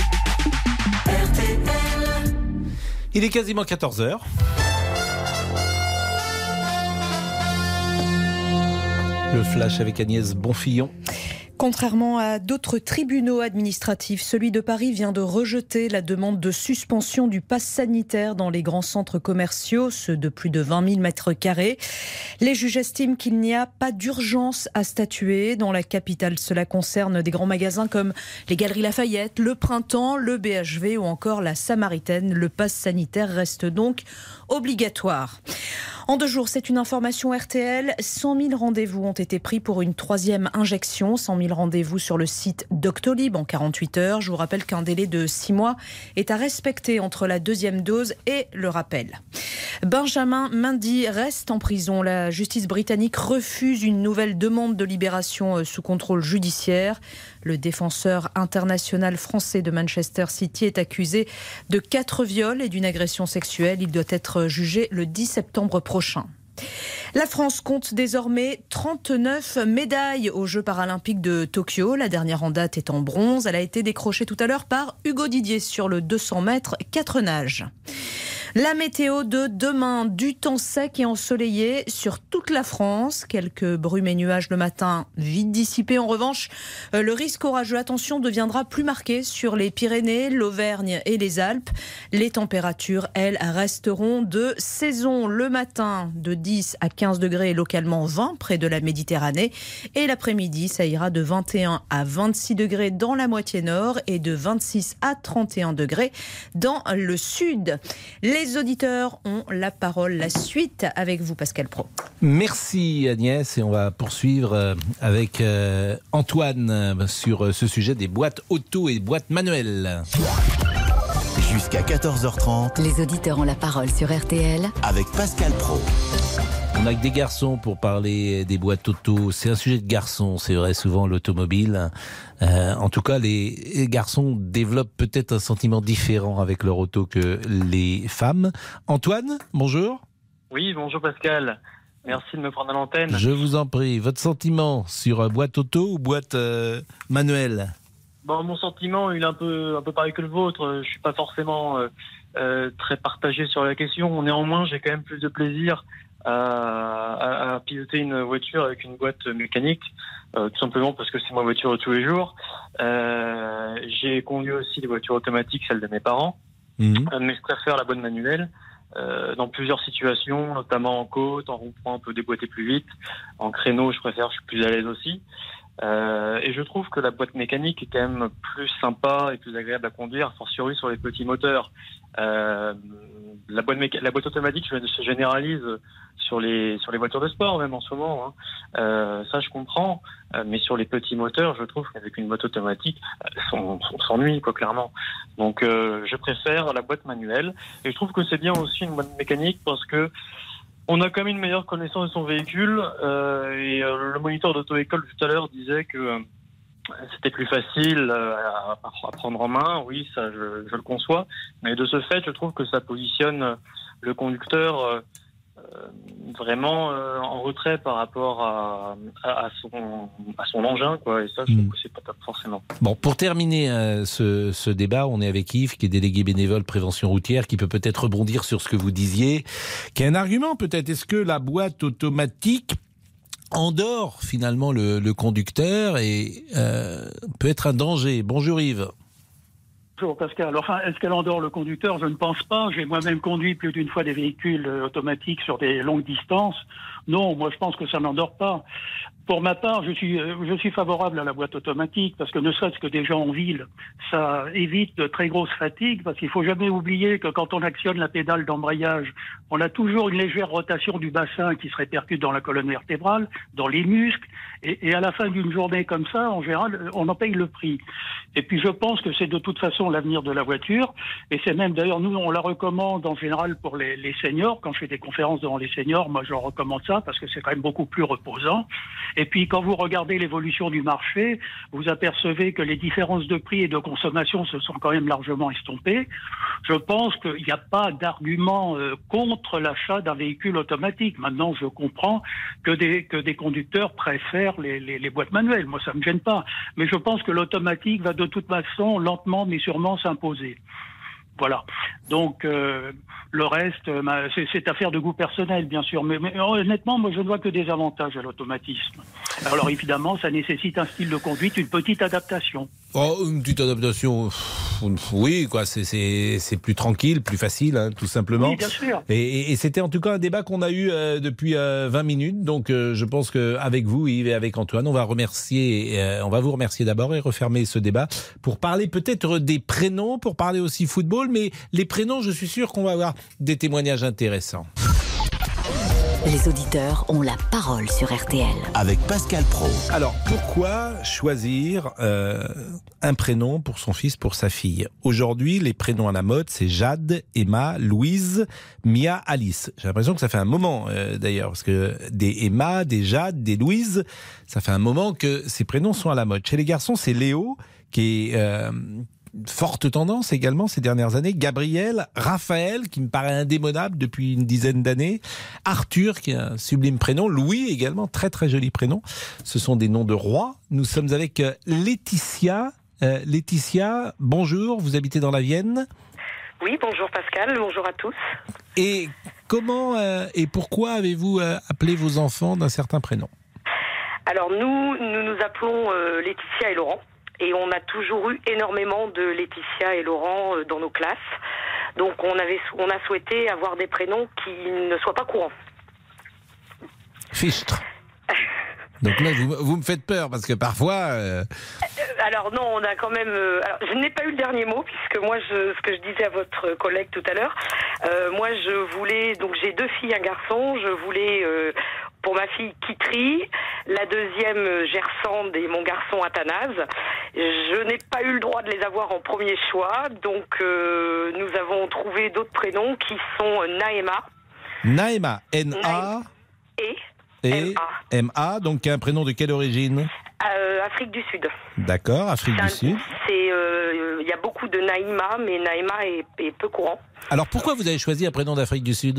Il est quasiment quatorze heures. Le flash avec Agnès Bonfillon.
Contrairement à d'autres tribunaux administratifs, celui de Paris vient de rejeter la demande de suspension du pass sanitaire dans les grands centres commerciaux, ceux de plus de vingt mille mètres carrés. Les juges estiment qu'il n'y a pas d'urgence à statuer. Dans la capitale, cela concerne des grands magasins comme les Galeries Lafayette, le Printemps, le B H V ou encore la Samaritaine. Le pass sanitaire reste donc obligatoire. En deux jours, c'est une information R T L. cent mille rendez-vous ont été pris pour une troisième injection. cent mille rendez-vous sur le site Doctolib en quarante-huit heures. Je vous rappelle qu'un délai de six mois est à respecter entre la deuxième dose et le rappel. Benjamin Mendy reste en prison. La justice britannique refuse une nouvelle demande de libération sous contrôle judiciaire. Le défenseur international français de Manchester City est accusé de quatre viols et d'une agression sexuelle. Il doit être jugé le dix septembre prochain. La France compte désormais trente-neuf médailles aux Jeux paralympiques de Tokyo. La dernière en date est en bronze. Elle a été décrochée tout à l'heure par Hugo Didier sur le deux cents mètres quatre nages. La météo de demain, du temps sec et ensoleillé sur toute la France. Quelques brumes et nuages le matin, vite dissipés. En revanche, le risque orageux, attention, deviendra plus marqué sur les Pyrénées, l'Auvergne et les Alpes. Les températures, elles, resteront de saison. Le matin, de dix à quinze degrés et localement vingt près de la Méditerranée. Et l'après-midi, ça ira de vingt et un à vingt-six degrés dans la moitié nord et de vingt-six à trente et un degrés dans le sud. Les Les auditeurs ont la parole. La suite avec vous, Pascal Praud.
Merci Agnès, et on va poursuivre avec Antoine sur ce sujet des boîtes auto et boîtes manuelles.
Jusqu'à quatorze heures trente.
Les auditeurs ont la parole sur R T L
avec Pascal Praud.
On a que des garçons pour parler des boîtes auto. C'est un sujet de garçons, c'est vrai, souvent l'automobile. Euh, en tout cas, les garçons développent peut-être un sentiment différent avec leur auto que les femmes. Antoine, bonjour.
Oui, bonjour Pascal. Merci de me prendre à l'antenne.
Je vous en prie. Votre sentiment sur boîte auto ou boîte euh, manuelle ?
Bon, mon sentiment, il est un peu, un peu pareil que le vôtre. Je suis pas forcément euh, euh, très partagé sur la question. Néanmoins, j'ai quand même plus de plaisir À, à, à piloter une voiture avec une boîte mécanique, euh, tout simplement parce que c'est ma voiture de tous les jours. Euh, j'ai conduit aussi des voitures automatiques, celles de mes parents, mmh. euh, mais je préfère la boîte manuelle euh, dans plusieurs situations, notamment en côte, en rond-point, on peut déboîter plus vite. En créneau, je préfère, je suis plus à l'aise aussi. Euh, et je trouve que la boîte mécanique est quand même plus sympa et plus agréable à conduire, a fortiori sur les petits moteurs. Euh, la boîte méca- la boîte automatique se généralise sur les sur les voitures de sport même en ce moment. Hein. Euh, ça je comprends, euh, mais sur les petits moteurs, je trouve qu'avec une boîte automatique, euh, on, on s'ennuie quoi clairement. Donc euh, je préfère la boîte manuelle et je trouve que c'est bien aussi une boîte mécanique parce que on a quand même une meilleure connaissance de son véhicule euh, et euh, le moniteur d'auto-école tout à l'heure disait que euh, c'était plus facile euh, à, à prendre en main. Oui, ça je, je le conçois, mais de ce fait, je trouve que ça positionne le conducteur euh, euh, vraiment euh, en retrait par rapport à, à, à, son, à son engin, quoi. Et ça, je trouve mmh. que c'est pas top forcément.
Bon, pour terminer euh, ce, ce débat, on est avec Yves, qui est délégué bénévole prévention routière, qui peut peut-être rebondir sur ce que vous disiez, qui a un argument peut-être. Est-ce que la boîte automatique endort finalement le, le conducteur et euh, peut être un danger? Bonjour Yves.
Bonjour Pascal. Enfin, est-ce qu'elle endort le conducteur? Je ne pense pas. J'ai moi-même conduit plus d'une fois des véhicules automatiques sur des longues distances. Non, moi je pense que ça n'endort pas. Pour ma part, je suis, je suis favorable à la boîte automatique parce que ne serait-ce que déjà en ville, ça évite de très grosses fatigues parce qu'il faut jamais oublier que quand on actionne la pédale d'embrayage, on a toujours une légère rotation du bassin qui se répercute dans la colonne vertébrale, dans les muscles et, et à la fin d'une journée comme ça, en général, on en paye le prix. Et puis je pense que c'est de toute façon l'avenir de la voiture et c'est même d'ailleurs nous on la recommande en général pour les, les seniors. Quand je fais des conférences devant les seniors, moi je leur recommande ça parce que c'est quand même beaucoup plus reposant. Et puis, quand vous regardez l'évolution du marché, vous apercevez que les différences de prix et de consommation se sont quand même largement estompées. Je pense qu'il n'y a pas d'argument euh, contre l'achat d'un véhicule automatique. Maintenant, je comprends que des, que des conducteurs préfèrent les, les, les boîtes manuelles. Moi, ça ne me gêne pas. Mais je pense que l'automatique va de toute façon lentement mais sûrement s'imposer. Voilà. Donc, euh, le reste, euh, c'est, c'est affaire de goût personnel, bien sûr. Mais, mais honnêtement, moi, je ne vois que des avantages à l'automatisme. Alors, évidemment, ça nécessite un style de conduite, une petite adaptation.
Oh, une petite adaptation, oui, quoi. C'est, c'est, c'est plus tranquille, plus facile, hein, tout simplement.
Oui, bien sûr.
Et, et, et c'était en tout cas un débat qu'on a eu euh, depuis euh, vingt minutes. Donc, euh, je pense qu'avec vous, Yves, et avec Antoine, on va remercier, euh, on va vous remercier d'abord et refermer ce débat pour parler peut-être des prénoms, pour parler aussi football, mais les prénoms, je suis sûr qu'on va avoir des témoignages intéressants.
Les auditeurs ont la parole sur R T L.
Avec Pascal Praud.
Alors, pourquoi choisir euh, un prénom pour son fils, pour sa fille ? Aujourd'hui, les prénoms à la mode, c'est Jade, Emma, Louise, Mia, Alice. J'ai l'impression que ça fait un moment, euh, d'ailleurs, parce que des Emma, des Jade, des Louise, ça fait un moment que ces prénoms sont à la mode. Chez les garçons, c'est Léo, qui est... Euh, forte tendance également ces dernières années. Gabriel, Raphaël, qui me paraît indémodable depuis une dizaine d'années. Arthur, qui est un sublime prénom. Louis également, très très joli prénom. Ce sont des noms de rois. Nous sommes avec Laetitia. Euh, Laetitia, bonjour, vous habitez dans la Vienne.
Oui, bonjour Pascal, bonjour à tous.
Et comment euh, et pourquoi avez-vous euh, appelé vos enfants d'un certain prénom ?
Alors nous, nous nous appelons euh, Laetitia et Laurent. Et on a toujours eu énormément de Laetitia et Laurent dans nos classes. Donc on, avait, on a souhaité avoir des prénoms qui ne soient pas courants.
Fichtre. Donc là, vous, vous me faites peur, parce que parfois... Euh...
Alors non, on a quand même... Euh, alors, je n'ai pas eu le dernier mot, puisque moi, je, ce que je disais à votre collègue tout à l'heure, euh, moi je voulais... Donc j'ai deux filles, un garçon, je voulais... Euh, pour ma fille Kitri, la deuxième Gersande et mon garçon Athanase. Je n'ai pas eu le droit de les avoir en premier choix, donc euh, nous avons trouvé d'autres prénoms qui sont Naëma.
Naëma, N A
et
et M A, donc un prénom de quelle origine ?
euh, Afrique du Sud.
D'accord, Afrique du Sud.
C'est, euh, il y a beaucoup de Naïma, mais Naëma est, est peu courant.
Alors pourquoi vous avez choisi un prénom d'Afrique du Sud ?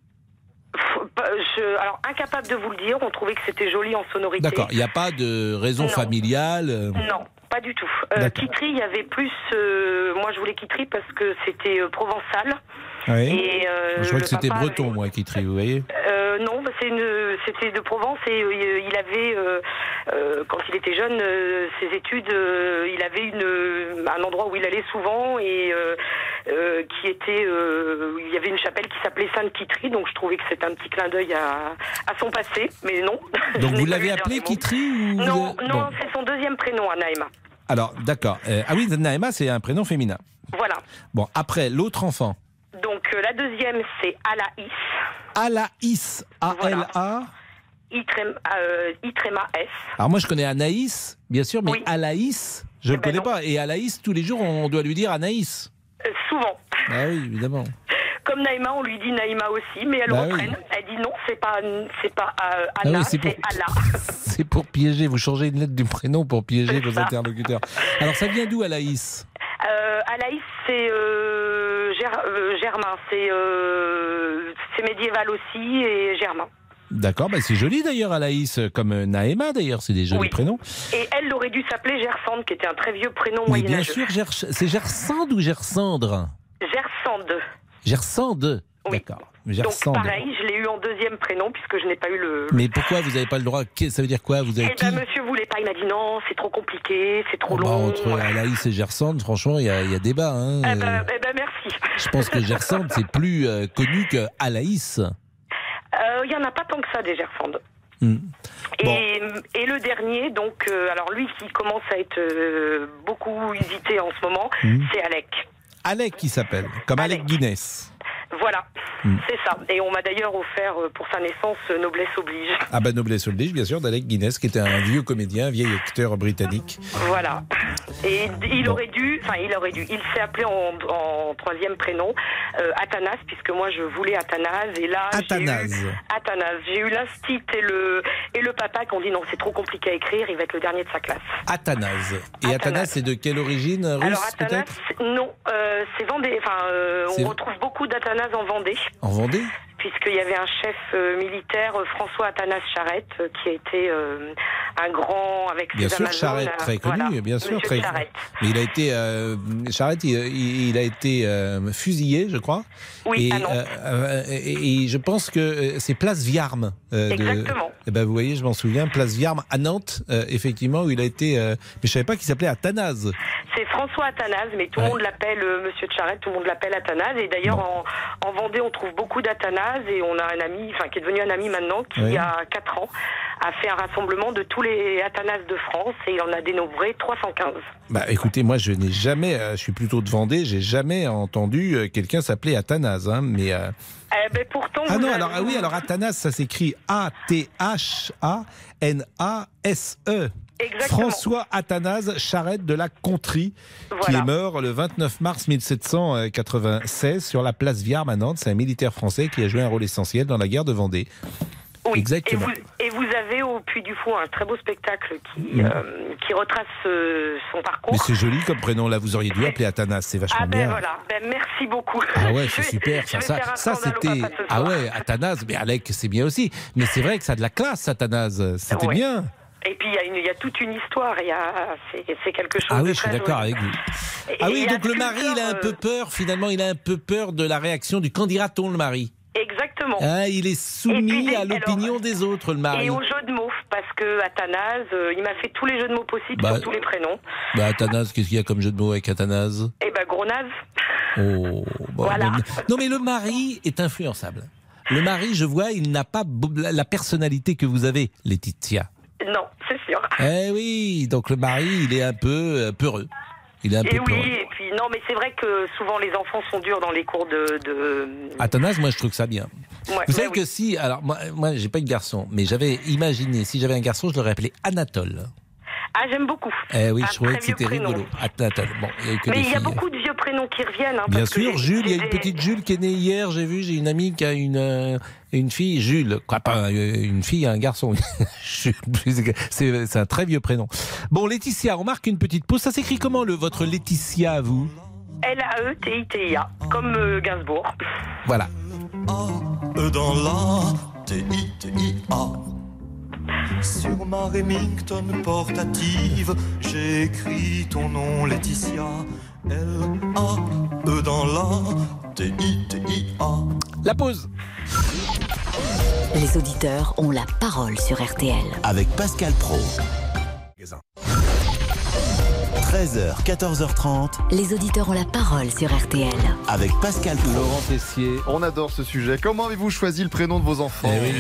Je, alors, incapable de vous le dire, on trouvait que c'était joli en sonorité.
D'accord, il n'y a pas de raison
non.
familiale
Non, pas du tout. Euh, Kitri, il y avait plus... Euh, moi, je voulais Kitri parce que c'était euh, provençal.
Oui.
Et, euh,
je crois que c'était breton, avait... moi, Kitri, vous voyez
euh, Non, c'est une, c'était de Provence et euh, il avait, euh, euh, quand il était jeune, euh, ses études, euh, il avait une, un endroit où il allait souvent et euh, euh, qui était, euh, il y avait une chapelle qui s'appelait Sainte-Kitri, donc je trouvais que c'était un petit clin d'œil à, à son passé, mais non.
Donc vous l'avez appelé Kitri ou
Non,
vous...
non,
bon.
c'est son deuxième prénom, Naëma.
Alors, d'accord. Euh, ah oui, Naëma, c'est un prénom féminin.
Voilà.
Bon, après, l'autre enfant.
Donc euh, la deuxième, c'est Alaïs.
Alaïs, A L A
Itrema, euh, Itrema S.
Alors moi je connais Anaïs, bien sûr, mais
oui.
Alaïs, je ne le
ben
connais
non.
pas. Et Alaïs, tous les jours, on doit lui dire Anaïs.
Euh, souvent.
Ah oui, évidemment.
Comme Naïma, on lui dit Naïma aussi, mais elle
bah
reprenne.
Oui.
Elle dit non, c'est pas, c'est pas euh, Anna,
ah oui, c'est,
c'est
pour...
Allah.
C'est pour piéger, vous changez une lettre du prénom pour piéger
c'est
vos
ça.
interlocuteurs. Alors ça vient d'où Alaïs ?
euh, Alaïs, c'est euh, Ger- euh, Germain, c'est, euh, c'est médiéval aussi et Germain.
D'accord, bah c'est joli d'ailleurs Alaïs, comme Naëma d'ailleurs, c'est des jolis
oui.
prénoms.
Et elle aurait dû s'appeler Gersande, qui était un très vieux prénom
Mais
moyenâgeux.
bien sûr, Ger... c'est Gersande ou Gersandre ?
Gersande.
Gersande.
Oui.
D'accord.
Gersande. Donc pareil, je l'ai eu en deuxième prénom puisque je n'ai pas eu le...
Mais pourquoi vous n'avez pas le droit ? Ça veut dire quoi ? Vous avez
Eh ben, monsieur voulait pas, il m'a dit non, c'est trop compliqué, c'est trop
oh, bah,
long.
Entre Alaïs et Gersande, franchement, il y, y a débat. Hein.
Eh ben, eh ben, merci.
Je pense que Gersande, c'est plus euh, connu que Alaïs.
Il euh, n'y en a pas tant que ça, des Gersandes.
Mmh.
Et,
bon.
et le dernier, donc, euh, alors lui qui commence à être euh, beaucoup usité en ce moment, mmh. c'est Alec.
Alec qui s'appelle, comme Alec, Alec Guinness.
Voilà, mmh. c'est ça. Et on m'a d'ailleurs offert pour sa naissance Noblesse oblige.
Ah ben Noblesse oblige, bien sûr, d'Alec Guinness, qui était un vieux comédien, un vieil acteur britannique.
Voilà. Et il
bon.
aurait dû, enfin il aurait dû, il s'est appelé en, en troisième prénom euh, Athanase, puisque moi je voulais Athanase, et là
Athanase.
j'ai eu Athanase. J'ai eu l'instit et le et le papa qui ont dit non, c'est trop compliqué à écrire, il va être le dernier de sa classe.
Athanase. Et Athanase, c'est de quelle origine, russe?
Alors Athanase, non, euh, c'est Vendée. Enfin, euh, on
c'est...
retrouve beaucoup d'Athanase en Vendée.
En Vendée?
puisqu'il y avait un chef euh, militaire, euh, François Athanase Charette, euh, qui a été euh, un grand avec
Bien
ses
sûr,
Amazones,
Charette, très connu,
voilà,
bien sûr,
Monsieur
très.
Charette.
Mais il a été euh, Charette, il, il- il a été euh, fusillé, je crois.
Oui,
et,
à Nantes.
euh, euh, et, et je pense que euh, c'est Place Viarme. euh, de-
Exactement.
Eh ben, vous voyez, je m'en souviens, Place Viarme à Nantes, euh, effectivement, où il a été. euh, mais je savais pas qu'il s'appelait Athanase.
C'est François Athanase, mais tout le
Ouais.
monde l'appelle euh, Monsieur Charette, tout le monde l'appelle Athanase. Et d'ailleurs, en, en Vendée, on trouve beaucoup d'Athanase. Et on a un ami, enfin, qui est devenu un ami maintenant, qui,
Ouais.
il y a quatre ans, a fait un rassemblement de tous les Athanases de France. Et il en a dénombré trois cent quinze.
Bah, écoutez, moi, je n'ai jamais, euh, je suis plutôt de Vendée, j'ai jamais entendu euh, quelqu'un s'appeler Athanase, hein, mais. euh,
Eh ben, pourtant.
Ah
vous
non,
avez-
alors ah oui, alors Athanase, ça s'écrit A T H A N A S E.
Exactement.
François Athanase Charette de la Contrie, qui
Voilà.
est mort le vingt-neuf mars mille sept cent quatre-vingt-seize sur la place Viarme à Nantes. C'est un militaire français qui a joué un rôle essentiel dans la guerre de Vendée.
Oui.
Exactement.
Et vous, et vous avez au Puy du Fou un très beau spectacle qui, euh, qui retrace euh, son parcours.
Mais c'est joli comme prénom, là, vous auriez dû appeler Athanase, c'est vachement
Ah ben
bien.
voilà, ben merci beaucoup.
Ah ouais,
Je
c'est
vais-
super.
je
Ça,
vais
ça,
faire un
ça
scandale au
c'était.
papa ce
Ah
soir.
ouais, Athanase, mais Alec, c'est bien aussi. Mais c'est vrai que ça a de la classe, Athanase. C'était
Ouais.
bien.
Et puis il y, a une- il y a toute une histoire, il y a, c'est, c'est quelque chose
Ah
de
oui, je suis
très
d'accord
joli.
avec vous.
Et-
Ah
et
oui,
il y a
donc le
plusieurs,
mari, il a un
euh,
peu peur, finalement, il a un peu peur de la réaction du candidaton, le mari.
Exactement.
Ah, il est
Et puis
soumis
des-
à l'opinion
alors,
des autres, le mari.
Et au jeu de mots, parce que Athanase, euh, il m'a fait tous les jeux de mots possibles
Bah,
sur tous les prénoms.
Bah, Athanase, qu'est-ce qu'il y a comme jeu de mots avec Athanase?
Et ben gros naze.
Oh, bon,
Voilà.
bon. Non, mais le mari est influençable. Le mari, je vois, il n'a pas bo- la la personnalité que vous avez, Laetitia.
Non, c'est sûr.
Eh oui, donc le mari, il est un peu euh, peureux. Il est un peu
Et oui,
peureux.
et puis non, mais c'est vrai que souvent les enfants sont durs dans les cours de. de...
Athanase, moi, je trouve ça bien.
Ouais,
Vous
ouais,
savez
oui.
que si, alors moi, moi j'ai pas eu de garçon, mais j'avais imaginé, si j'avais un garçon, je l'aurais appelé Anatole.
Ah, j'aime beaucoup.
Eh oui,
Un
je trouvais
très
que
vieux
c'était
prénom.
rigolo. Anatole. Bon, il y a eu que
Mais
des
il y a
filles.
beaucoup de vieux prénoms qui reviennent. Hein,
Bien
parce que
sûr,
j'ai-
Jules, il y a
j'ai
une
des-
petite Jules qui est née hier, j'ai vu, j'ai une amie qui a une, euh, une fille, Jules. Quoi, pas euh, une fille, un garçon. Jules, c'est c'est un très vieux prénom. Bon, Laetitia, on marque une petite pause. Ça s'écrit comment, le, votre Laetitia, vous?
L A E T I T I A, comme euh, Gainsbourg.
Voilà.
E dans la T I T I A. Sur ma Remington portative, j'ai écrit ton nom Laetitia. L A E dans la T I T I A.
La pause.
Les auditeurs ont la parole sur R T L.
Avec Pascal Pro. treize heures, quatorze heures trente.
Les auditeurs ont la parole sur R T L.
Avec Pascal Pro.
Laurent Tessier.
On adore ce sujet. Comment avez-vous choisi le prénom de vos enfants?
Eh oui.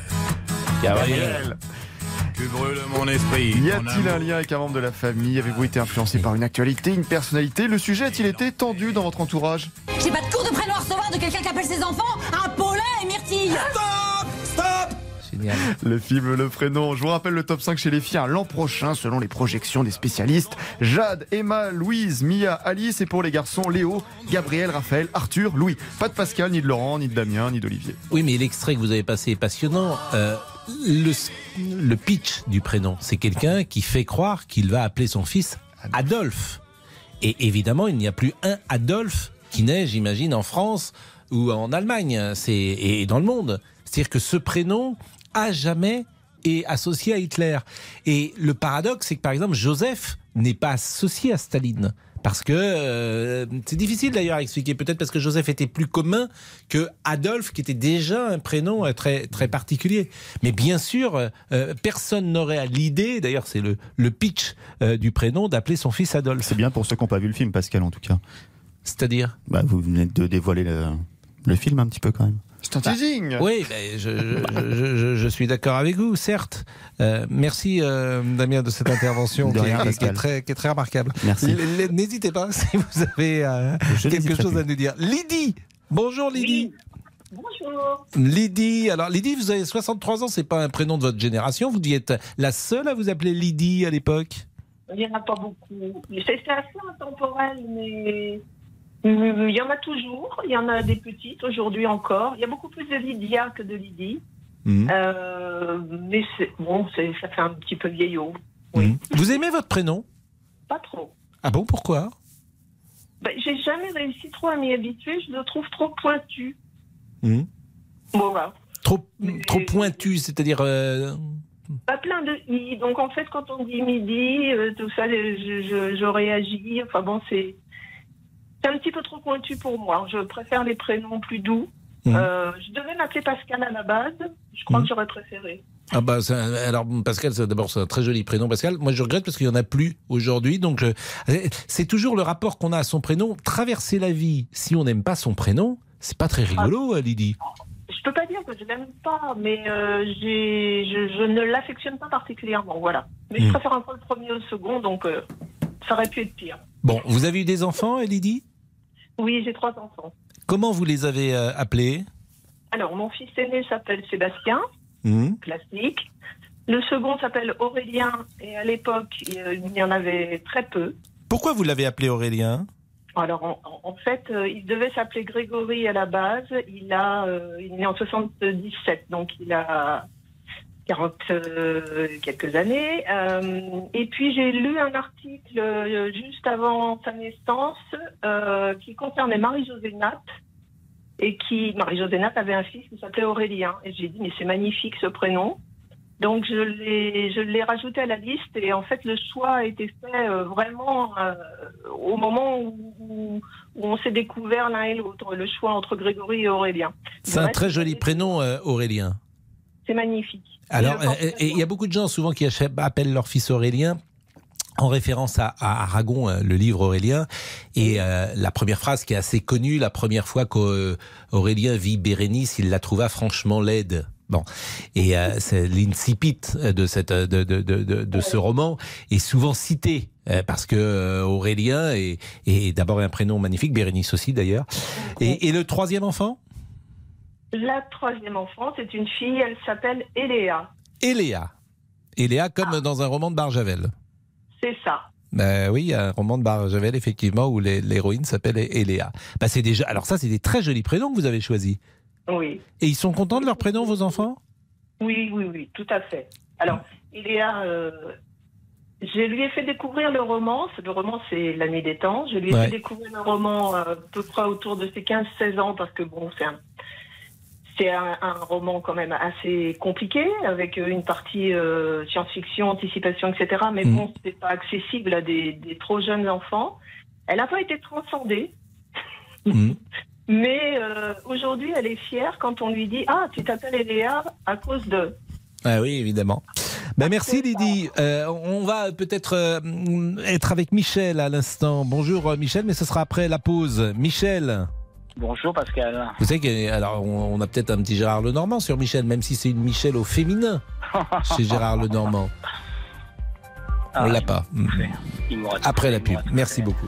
Gabriel.
Tu brûles mon esprit.
Y
mon
a-t-il un
amour.
lien avec un membre de la famille? Avez-vous été influencé par une actualité, une personnalité? Le sujet a-t-il été tendu dans votre entourage?
J'ai pas de cours de prénom à recevoir de quelqu'un qui appelle ses enfants un Paulin et Myrtille.
Stop! Stop!
Génial.
Le film, le prénom. Je vous rappelle le top cinq chez les filles hein, l'an prochain, selon les projections des spécialistes. Jade, Emma, Louise, Mia, Alice. Et pour les garçons, Léo, Gabriel, Raphaël, Arthur, Louis. Pas de Pascal, ni de Laurent, ni de Damien, ni d'Olivier.
Oui, mais l'extrait que vous avez passé est passionnant. Euh, le, le pitch du prénom, c'est quelqu'un qui fait croire qu'il va appeler son fils Adolphe. Et évidemment, il n'y a plus un Adolphe qui naît, j'imagine, en France ou en Allemagne c'est, et dans le monde. C'est-à-dire que ce prénom, à jamais, est associé à Hitler. Et le paradoxe, c'est que par exemple, Joseph n'est pas associé à Staline. Parce que euh, c'est difficile d'ailleurs à expliquer, peut-être parce que Joseph était plus commun que Adolphe, qui était déjà un prénom euh, très très particulier. Mais bien sûr, euh, personne n'aurait l'idée, d'ailleurs c'est le, le pitch euh, du prénom, d'appeler son fils Adolphe.
C'est bien pour ceux qui n'ont pas vu le film, Pascal, en tout cas.
C'est-à-dire
bah, vous venez de dévoiler le, le film un petit peu quand même.
C'est un teasing.
Oui, ben, je, je, je, je suis d'accord avec vous, certes. Euh, merci euh, Damien de cette intervention
De
qui,
rien,
est, qui, est
Pascal.
très, qui est très remarquable.
Merci.
L- l- N'hésitez pas si vous avez euh,
Je
quelque
n'hésiterai
chose
plus.
à nous dire. Lydie, bonjour Lydie.
Bonjour.
Lydie, alors Lydie, vous avez soixante-trois ans, c'est pas un prénom de votre génération, vous deviez être la seule à vous appeler Lydie à l'époque.
Il n'y en a pas beaucoup. C'est c'est assez intemporel, mais il y en a toujours. Il y en a des petites aujourd'hui encore. Il y a beaucoup plus de Lydia que de Lydie.
Mmh.
Euh, mais c'est, bon, c'est, ça fait un petit peu vieillot.
Mmh. Vous aimez votre prénom?
Pas trop.
Ah bon, pourquoi?
Ben, j'ai jamais réussi trop à m'y habituer. Je le trouve trop pointu.
Mmh.
Voilà.
Trop, trop pointu, c'est-à-dire... Euh...
Pas plein de i. Donc en fait, quand on dit midi, euh, tout ça, je, je, je réagis. Enfin bon, c'est c'est un petit peu trop pointu pour moi. Je préfère les prénoms plus doux. Mmh. Euh, je devais m'appeler Pascal à la base. Je crois mmh. que j'aurais préféré.
Ah bah ça, alors Pascal, c'est, d'abord c'est un très joli prénom, Pascal. Moi je regrette parce qu'il y en a plus aujourd'hui. Donc je, c'est toujours le rapport qu'on a à son prénom. Traverser la vie, si on n'aime pas son prénom, c'est pas très rigolo, ah. Lydie.
Je peux pas dire que je l'aime pas, mais euh, j'ai, je, je ne l'affectionne pas particulièrement, voilà. Mais mmh. je préfère un peu le premier au second, donc euh, ça aurait pu être pire.
Bon, vous avez eu des enfants, Lydie ?
Oui, j'ai trois enfants.
Comment vous les avez euh, appelés ?
Alors, mon fils aîné s'appelle Sébastien, mmh. classique. Le second s'appelle Aurélien, et à l'époque, il y en avait très peu.
Pourquoi vous l'avez appelé Aurélien ?
Alors, en, en fait, euh, il devait s'appeler Grégory à la base. Il a, euh, il est né en soixante-dix-sept, donc il a quarante euh, quelques années. Euh, et puis, j'ai lu un article euh, juste avant sa naissance euh, qui concernait Marie-Josée Natte. Et qui, Marie-Josée Natte avait un fils qui s'appelait Aurélien. Et j'ai dit, mais c'est magnifique ce prénom. Donc, je l'ai, je l'ai rajouté à la liste. Et en fait, le choix a été fait euh, vraiment euh, au moment où, où, où on s'est découvert l'un et l'autre. Le choix entre Grégory et Aurélien.
C'est un très joli prénom, euh, Aurélien.
C'est magnifique.
Alors, il euh, y a beaucoup de gens souvent qui appellent leur fils Aurélien en référence à, à Aragon, le livre Aurélien, et euh, la première phrase qui est assez connue, la première fois qu'Aurélien vit Bérénice, il la trouva franchement laide. Bon, et euh, c'est l'incipit de cette de de de de, de ce roman est souvent cité euh, parce que euh, Aurélien est, est d'abord un prénom magnifique, Bérénice aussi d'ailleurs. Et, et le troisième enfant ?
La troisième enfant, c'est une fille, elle s'appelle Eléa.
Eléa, Eléa comme ah. dans un roman de Barjavel.
C'est ça.
Ben oui, il y a un roman de Barjavel effectivement où les, l'héroïne s'appelle Eléa. Ben c'est déjà, alors ça c'est des très jolis prénoms que vous avez choisis.
Oui.
Et ils sont contents de leur prénom, vos enfants ?
Oui, oui, oui, tout à fait. Alors, Eléa, euh, je lui ai fait découvrir le roman. Le roman, c'est La Nuit des Temps. Je lui ai ouais. fait découvrir le roman euh, à peu près autour de ses quinze seize ans parce que bon, c'est un, c'est un, un roman quand même assez compliqué avec une partie euh, science-fiction, anticipation, et cetera. Mais mmh. bon, c'est pas accessible à des, des trop jeunes enfants. Elle n'a pas été transcendée. Mmh. Mais euh, aujourd'hui, elle est fière quand on lui dit « Ah, tu t'appelles Eléa à cause de... »
Ah oui, évidemment. Ben merci Lydie. Euh, on va peut-être euh, être avec Michel à l'instant. Bonjour Michel, mais ce sera après la pause. Michel.
Bonjour Pascal.
Vous savez que, alors on a peut-être un petit Gérard Lenormand sur Michel, même si c'est une Michel au féminin chez Gérard Lenormand. On ah, l'a pas. Après la pub. Merci beaucoup.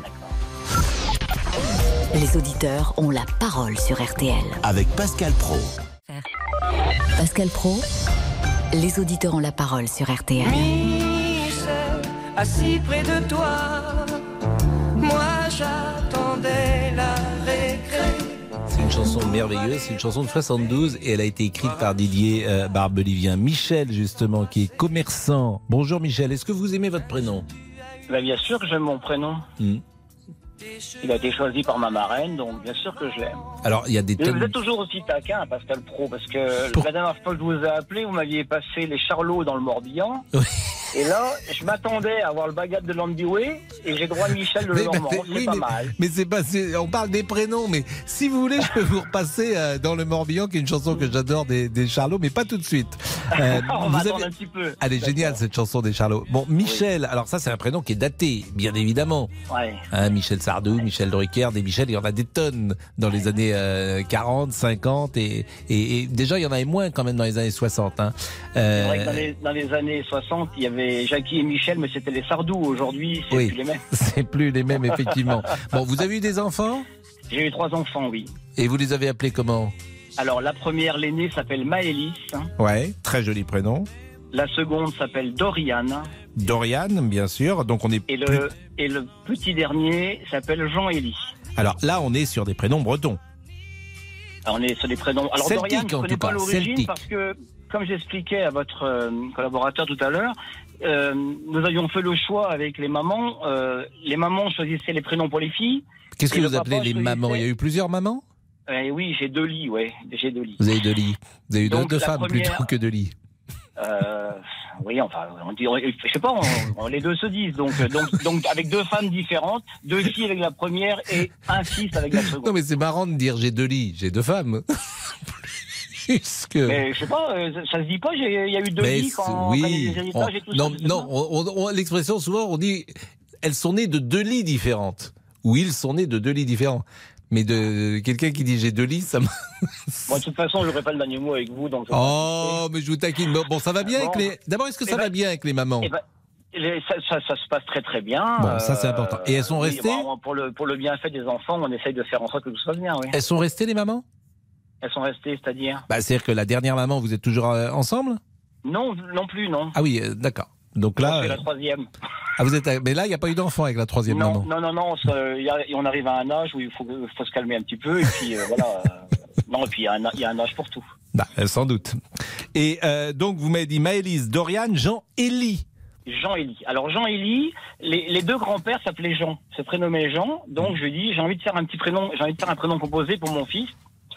Les auditeurs ont la parole sur R T L.
Avec Pascal Praud.
Pascal Praud, les auditeurs ont la parole sur R T L.
Michel, assis près de toi, moi j'attendais la récré.
C'est une chanson merveilleuse, c'est une chanson de soixante-douze et elle a été écrite par Didier euh, Barbelivien. Michel, justement, qui est commerçant. Bonjour Michel, est-ce que vous aimez votre prénom ?
Ben, bien sûr que j'aime mon prénom. Mmh. Il a été choisi par ma marraine, donc bien sûr que je l'aime.
Alors, il y a des tonnes...
Vous êtes toujours aussi taquin, Pascal Praud, parce que Pour... la dernière fois que je vous ai appelé, vous m'aviez passé les Charlots dans le Morbihan. Oui. Et là, je m'attendais à avoir le baguette de Landiway et j'ai droit à Michel de Normand. C'est oui, pas
mais,
mal.
Mais c'est pas, c'est, on parle des prénoms, mais si vous voulez, je peux vous repasser euh, dans le Morbihan, qui est une chanson que j'adore des, des Charlots, mais pas tout de suite.
Euh, on va attendre avez... un petit peu.
Elle est géniale cette chanson des Charlots. Bon, Michel, oui. Alors ça c'est un prénom qui est daté, bien évidemment.
Ouais.
Hein, Michel Sardou, ouais. Michel Drucker, des Michel, il y en a des tonnes dans les années euh, quarante, cinquante et, et, et déjà il y en avait moins quand même dans les années soixante. Hein.
Euh... C'est vrai que dans les, dans les années soixante, il y avait Jackie et Michel, mais c'était les Sardou. Aujourd'hui, c'est
oui,
plus les mêmes.
C'est plus les mêmes, effectivement. Bon, vous avez eu des enfants ?
J'ai eu trois enfants, oui.
Et vous les avez appelés comment ?
Alors, la première, l'aînée, s'appelle Maëlys.
Ouais, très joli prénom.
La seconde s'appelle Doriane.
Doriane, bien sûr. Donc on est
et,
plus...
le, et le petit dernier s'appelle Jean-Élie.
Alors là, on est sur des prénoms bretons.
Alors, on est sur des prénoms... Alors,
Celtique,
Doriane, je ne connais pas l'origine
Celtique.
Parce que, comme j'expliquais à votre euh, collaborateur tout à l'heure, euh, nous avions fait le choix avec les mamans. Euh, les mamans choisissaient les prénoms pour les filles.
Qu'est-ce que vous appelez les
choisissait...
mamans ? Il y a eu plusieurs mamans ?
Euh, oui, j'ai deux lits, ouais. J'ai deux lits.
Vous avez deux lits. Vous avez eu deux,
Donc,
deux
la
femmes
première-
plutôt que deux lits.
Euh, oui, enfin, on dit, je sais pas, on, on- les deux se disent. Donc, euh, donc, donc, avec deux femmes différentes, deux filles avec la première et un fils avec la seconde.
Non, mais c'est marrant de dire j'ai deux lits, j'ai deux femmes. Plus que...
Mais je sais pas, euh, ça, ça se dit pas, j'ai- il y a eu deux
Mais
lits quand,
c'est-
quand il y a eu des héritages et tout
non,
ça. je sais
non,
pas.
on- on- on- l'expression souvent on dit elles sont nées de deux lits différentes ou ils sont nés de deux lits différents. Mais de quelqu'un qui dit j'ai deux lits, ça me...
Bon, de toute façon, je n'aurai pas le dernier mot avec vous. Donc
Oh, mais je vous taquine. Bon, bon, ça va bien
Bon.
avec les. D'abord, est-ce que ça
Eh ben-
va bien avec les mamans?
Eh ben, les- ça, ça, ça se passe très très bien.
Bon, ça, c'est important. Et elles sont
oui,
restées
bon, pour, le, pour le bienfait des enfants, on essaye de faire en sorte que tout se passe bien. Oui.
Elles sont restées les mamans?
Elles sont restées, c'est-à-dire
Bah, c'est-à-dire que la dernière maman, vous êtes toujours euh, ensemble?
Non, non plus, non.
Ah oui, euh, d'accord. Donc là,
On fait
euh,
la troisième.
ah, vous êtes. Mais là, il n'y a pas eu d'enfant avec la troisième
Non,
maman.
non, non, non. on se- y a- on arrive à un âge où il faut, faut se calmer un petit peu et puis euh, voilà. euh, non, et puis il y, a un- il y a un âge pour tout.
Bah, euh, sans doute. Et euh, donc, vous m'avez dit Maëlys, Dorian, Jean, Élie.
Jean-Élie. Alors Jean-Élie, les, les deux grands-pères s'appelaient Jean, se prénommaient Jean. Donc je dis j'ai envie de faire un petit prénom, j'ai envie de faire un prénom composé pour mon fils.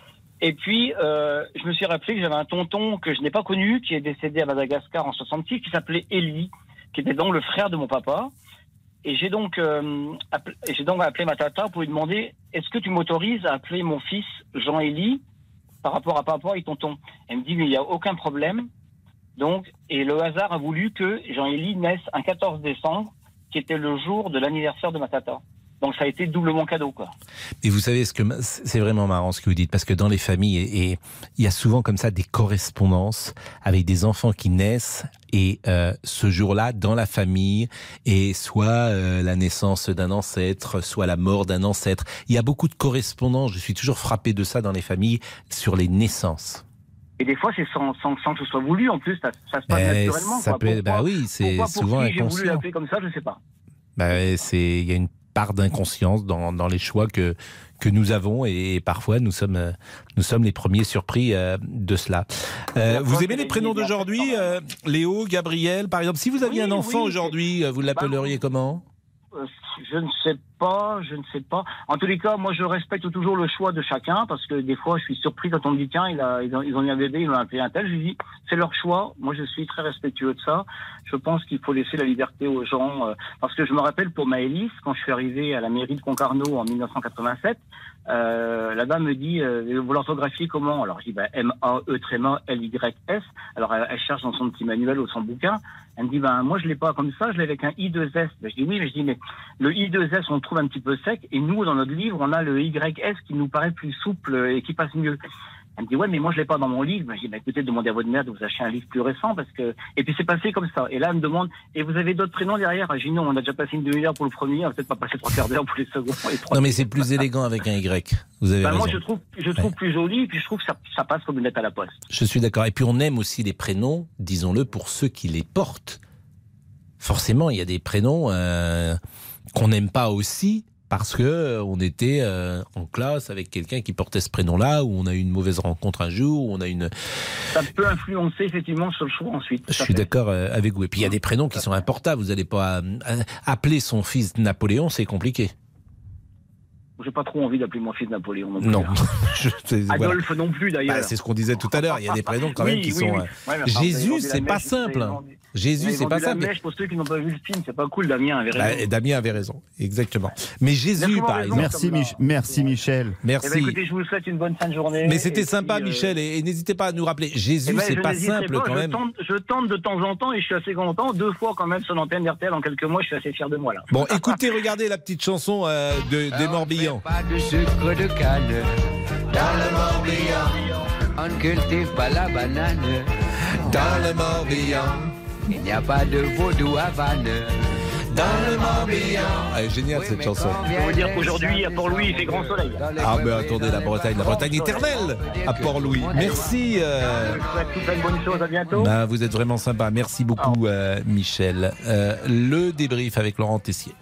Et puis euh, je me suis rappelé que j'avais un tonton que je n'ai pas connu, qui est décédé à Madagascar en soixante-six, qui s'appelait Élie, qui était donc le frère de mon papa. Et j'ai donc euh, appelé, j'ai donc appelé ma tata pour lui demander est-ce que tu m'autorises à appeler mon fils Jean-Élie par rapport à papa et tonton. Elle me dit mais il n'y a aucun problème. Donc, et le hasard a voulu que Jean-Élie naisse un quatorze décembre, qui était le jour de l'anniversaire de ma tata. Donc ça a été doublement cadeau, quoi.
Et vous savez, ce que c'est vraiment marrant ce que vous dites, parce que dans les familles, et, et il y a souvent comme ça des correspondances avec des enfants qui naissent, et euh, ce jour-là, dans la famille, et soit euh, la naissance d'un ancêtre, soit la mort d'un ancêtre. Il y a beaucoup de correspondances, je suis toujours frappé de ça dans les familles, sur les naissances.
Et des fois, c'est sans, sans, sans que ce soit voulu, en plus, ça, ça se passe
Eh,
naturellement.
ça
quoi.
peut-
Pourquoi-
bah oui, c'est
pourquoi, pour
souvent
qui j'ai voulu
inconscient.
l'appeler comme ça, je ne sais pas.
Bah, c'est, il y a une part d'inconscience dans, dans les choix que que nous avons, et parfois nous sommes euh, nous sommes les premiers surpris euh, de cela. Euh, vous aimez les prénoms d'aujourd'hui, euh, Léo, Gabriel, par exemple? Si vous aviez
Oui,
un enfant
oui,
aujourd'hui, euh, vous l'appelleriez comment?
Euh, Je ne sais pas, je ne sais pas. En tous les cas, moi, je respecte toujours le choix de chacun, parce que des fois, je suis surpris quand on me dit tiens, il a, ils, ont, ils ont eu un bébé, ils l'ont appelé un tel. Je lui dis c'est leur choix. Moi, je suis très respectueux de ça. Je pense qu'il faut laisser la liberté aux gens, euh, parce que je me rappelle pour Maëlys, quand je suis arrivé à la mairie de Concarneau en mille neuf cent quatre-vingt-sept, euh, la dame me dit euh, vous l'orthographiez comment? Alors je dis bah, M A E L Y S. Alors elle, elle cherche dans son petit manuel ou son bouquin. Elle me dit ben moi je l'ai pas comme ça, je l'ai avec un I deux S. Ben, je dis oui, mais je dis mais le I deux S on le trouve un petit peu sec, et nous dans notre livre on a le Y S qui nous paraît plus souple et qui passe mieux. Elle me dit ouais mais moi je l'ai pas dans mon livre. Ben, je dis ben, écoutez, demandez à votre mère de vous acheter un livre plus récent, parce que et puis c'est passé comme ça. Et là elle me demande et vous avez d'autres prénoms derrière? Je dis non, on a déjà passé une demi-heure pour le premier, on va peut-être pas passer trois quarts d'heure pour les seconds. Et trois...
Non, mais c'est plus élégant avec un Y. Vous avez
Ben,
raison.
moi je trouve je trouve plus joli, et puis je trouve que ça, ça passe comme une lettre à la poste.
Je suis d'accord. Et puis on aime aussi les prénoms, disons-le, pour ceux qui les portent. Forcément, il y a des prénoms euh, qu'on n'aime pas aussi parce que euh, on était euh, en classe avec quelqu'un qui portait ce prénom-là, ou on a eu une mauvaise rencontre un jour, ou on a une.
Ça peut influencer effectivement sur le choix ensuite.
Je suis d'accord euh, avec vous. Et puis il y a des prénoms qui sont importables. Vous n'allez pas euh, appeler son fils Napoléon, c'est compliqué.
J'ai pas trop envie d'appeler mon fils Napoléon. Non. Plus.
Non. Je, c'est,
Adolphe
voilà.
non plus d'ailleurs.
Bah, c'est ce qu'on disait tout à l'heure. Il y a des prénoms quand
oui,
même qui
oui,
sont.
oui.
Euh...
Ouais, mais enfin,
Jésus, c'est pas
mèche,
simple.
vendu...
Jésus, c'est pas simple.
Mèche pour ceux qui n'ont pas vu le film, c'est pas cool. Damien avait raison.
Bah, Damien avait raison, exactement. Mais Jésus, par exemple.
Merci, Mich- merci Michel.
Merci.
Eh ben, écoutez, je vous souhaite une bonne fin de journée.
Mais c'était
et
sympa,
puis, euh...
Michel, et, et n'hésitez pas à nous rappeler. Jésus,
eh ben,
c'est pas simple
pas,
quand
je
même.
Tente, je tente de temps en temps, et je suis assez content. Deux fois quand même sur l'antenne d'R T L en quelques mois, je suis assez fier de moi là.
Bon, écoutez, regardez la petite chanson euh, de, des Morbihan.
Pas de sucre de canne dans le Morbihan. On ne cultive pas la banane
dans le Morbihan.
Il n'y a pas de vaudou à Vannes
dans le Morbihan. Ah, génial, oui, cette chanson.
Je peux vous dire qu'aujourd'hui, à Port-Louis, il fait grand soleil.
Ah, mais attendez, la Bretagne, la Bretagne éternelle à Port-Louis. Merci. Euh...
Je vous souhaite toutes les bonnes choses, à bientôt.
Bah, vous êtes vraiment sympa. Merci beaucoup, euh, Michel. Euh, le débrief avec Laurent Tessier.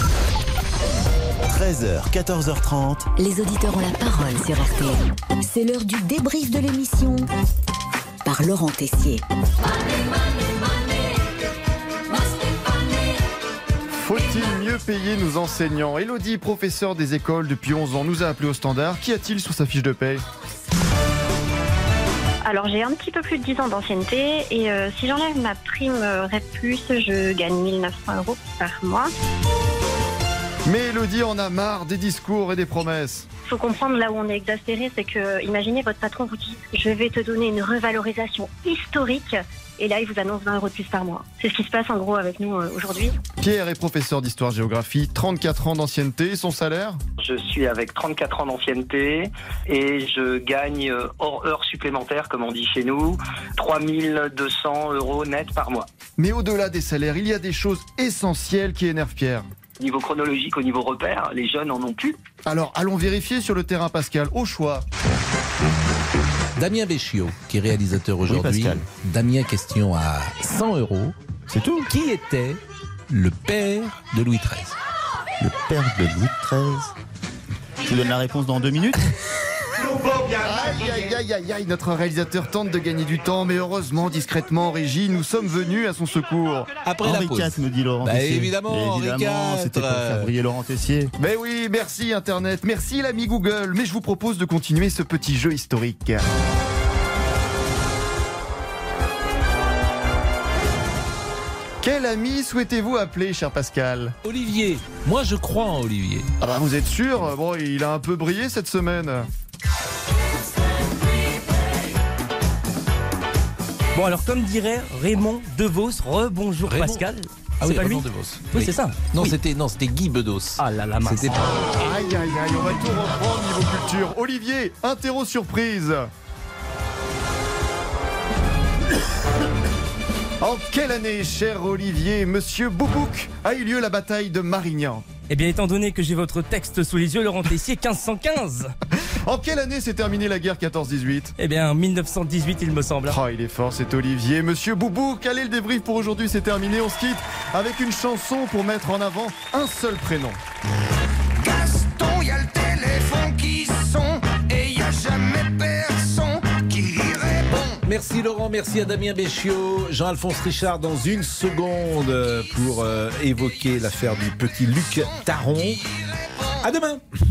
treize heures, quatorze heures trente.
Les auditeurs ont la parole sur R T L. C'est l'heure du débrief de l'émission par Laurent Tessier.
Faut-il mieux mieux payer nos enseignants? Élodie, professeur des écoles depuis onze ans, nous a appelé au standard. Qu'y a-t-il sur sa fiche de paye?
Alors j'ai un petit peu plus de dix ans d'ancienneté et euh, si j'enlève ma prime euh, R E P plus, je gagne mille neuf cents euros par mois.
Mais Élodie en a marre des discours et des promesses.
Il faut comprendre là où on est exaspéré, c'est que imaginez votre patron vous dit je vais te donner une revalorisation historique et là il vous annonce vingt euros de plus par mois. C'est ce qui se passe en gros avec nous euh, aujourd'hui.
Pierre est professeur d'histoire-géographie, trente-quatre ans d'ancienneté, son salaire?
Je suis avec trente-quatre ans d'ancienneté et je gagne hors heures supplémentaires, comme on dit chez nous, trois mille deux cents euros net par mois.
Mais au-delà des salaires, il y a des choses essentielles qui énervent Pierre.
Au niveau chronologique, au niveau repère, les jeunes en ont plus.
Alors allons vérifier sur le terrain, Pascal, au choix.
Damien Béchiot, qui est réalisateur aujourd'hui.
Oui,
Damien, question à cent euros.
C'est tout.
Qui était le père de Louis treize?
Le père de Louis treize. Je vous donne la réponse dans deux minutes.
Aïe, aïe, aïe, aïe, aïe, notre réalisateur tente de gagner du temps, mais heureusement, discrètement, en régie, nous sommes venus à son secours.
Après
Henri
la pause.
quatre, me dit Laurent
Bah,
Tessier.
évidemment, Henri quatre.
C'était pour faire briller Laurent Tessier.
Mais oui, merci Internet, merci l'ami Google, mais je vous propose de continuer ce petit jeu historique. Quel ami souhaitez-vous appeler, cher Pascal?
Olivier. Moi, je crois en Olivier.
Ah bah, vous êtes sûr? Bon, il a un peu brillé cette semaine.
Bon, alors, comme dirait Raymond Devos, rebonjour
Raymond.
Pascal.
Ah oui,
pas lui
Raymond Devos.
Oui, c'est ça.
Non,
Oui.
c'était non, c'était Guy Bedos.
Ah là là, mince.
C'était pas.
Aïe, aïe, aïe, on va tout reprendre niveau culture. Olivier, interro surprise. En quelle année, cher Olivier, monsieur Boubouk, a eu lieu la bataille de Marignan?
Eh bien, étant donné que j'ai votre texte sous les yeux, Laurent Tessier, quinze cent quinze.
En quelle année s'est terminée la guerre quatorze dix-huit?
Eh bien, mille neuf cent dix-huit, il me semble.
Oh, il est fort, c'est Olivier. Monsieur Boubouk, allez, le débrief pour aujourd'hui, c'est terminé. On se quitte avec une chanson pour mettre en avant un seul prénom.
Gaston, y a le téléphone qui sonne et y a jamais personne qui répond.
Merci Laurent, merci à Damien Béchiot, Jean-Alphonse Richard dans une seconde pour euh, évoquer l'affaire du petit Luc Taron. À demain.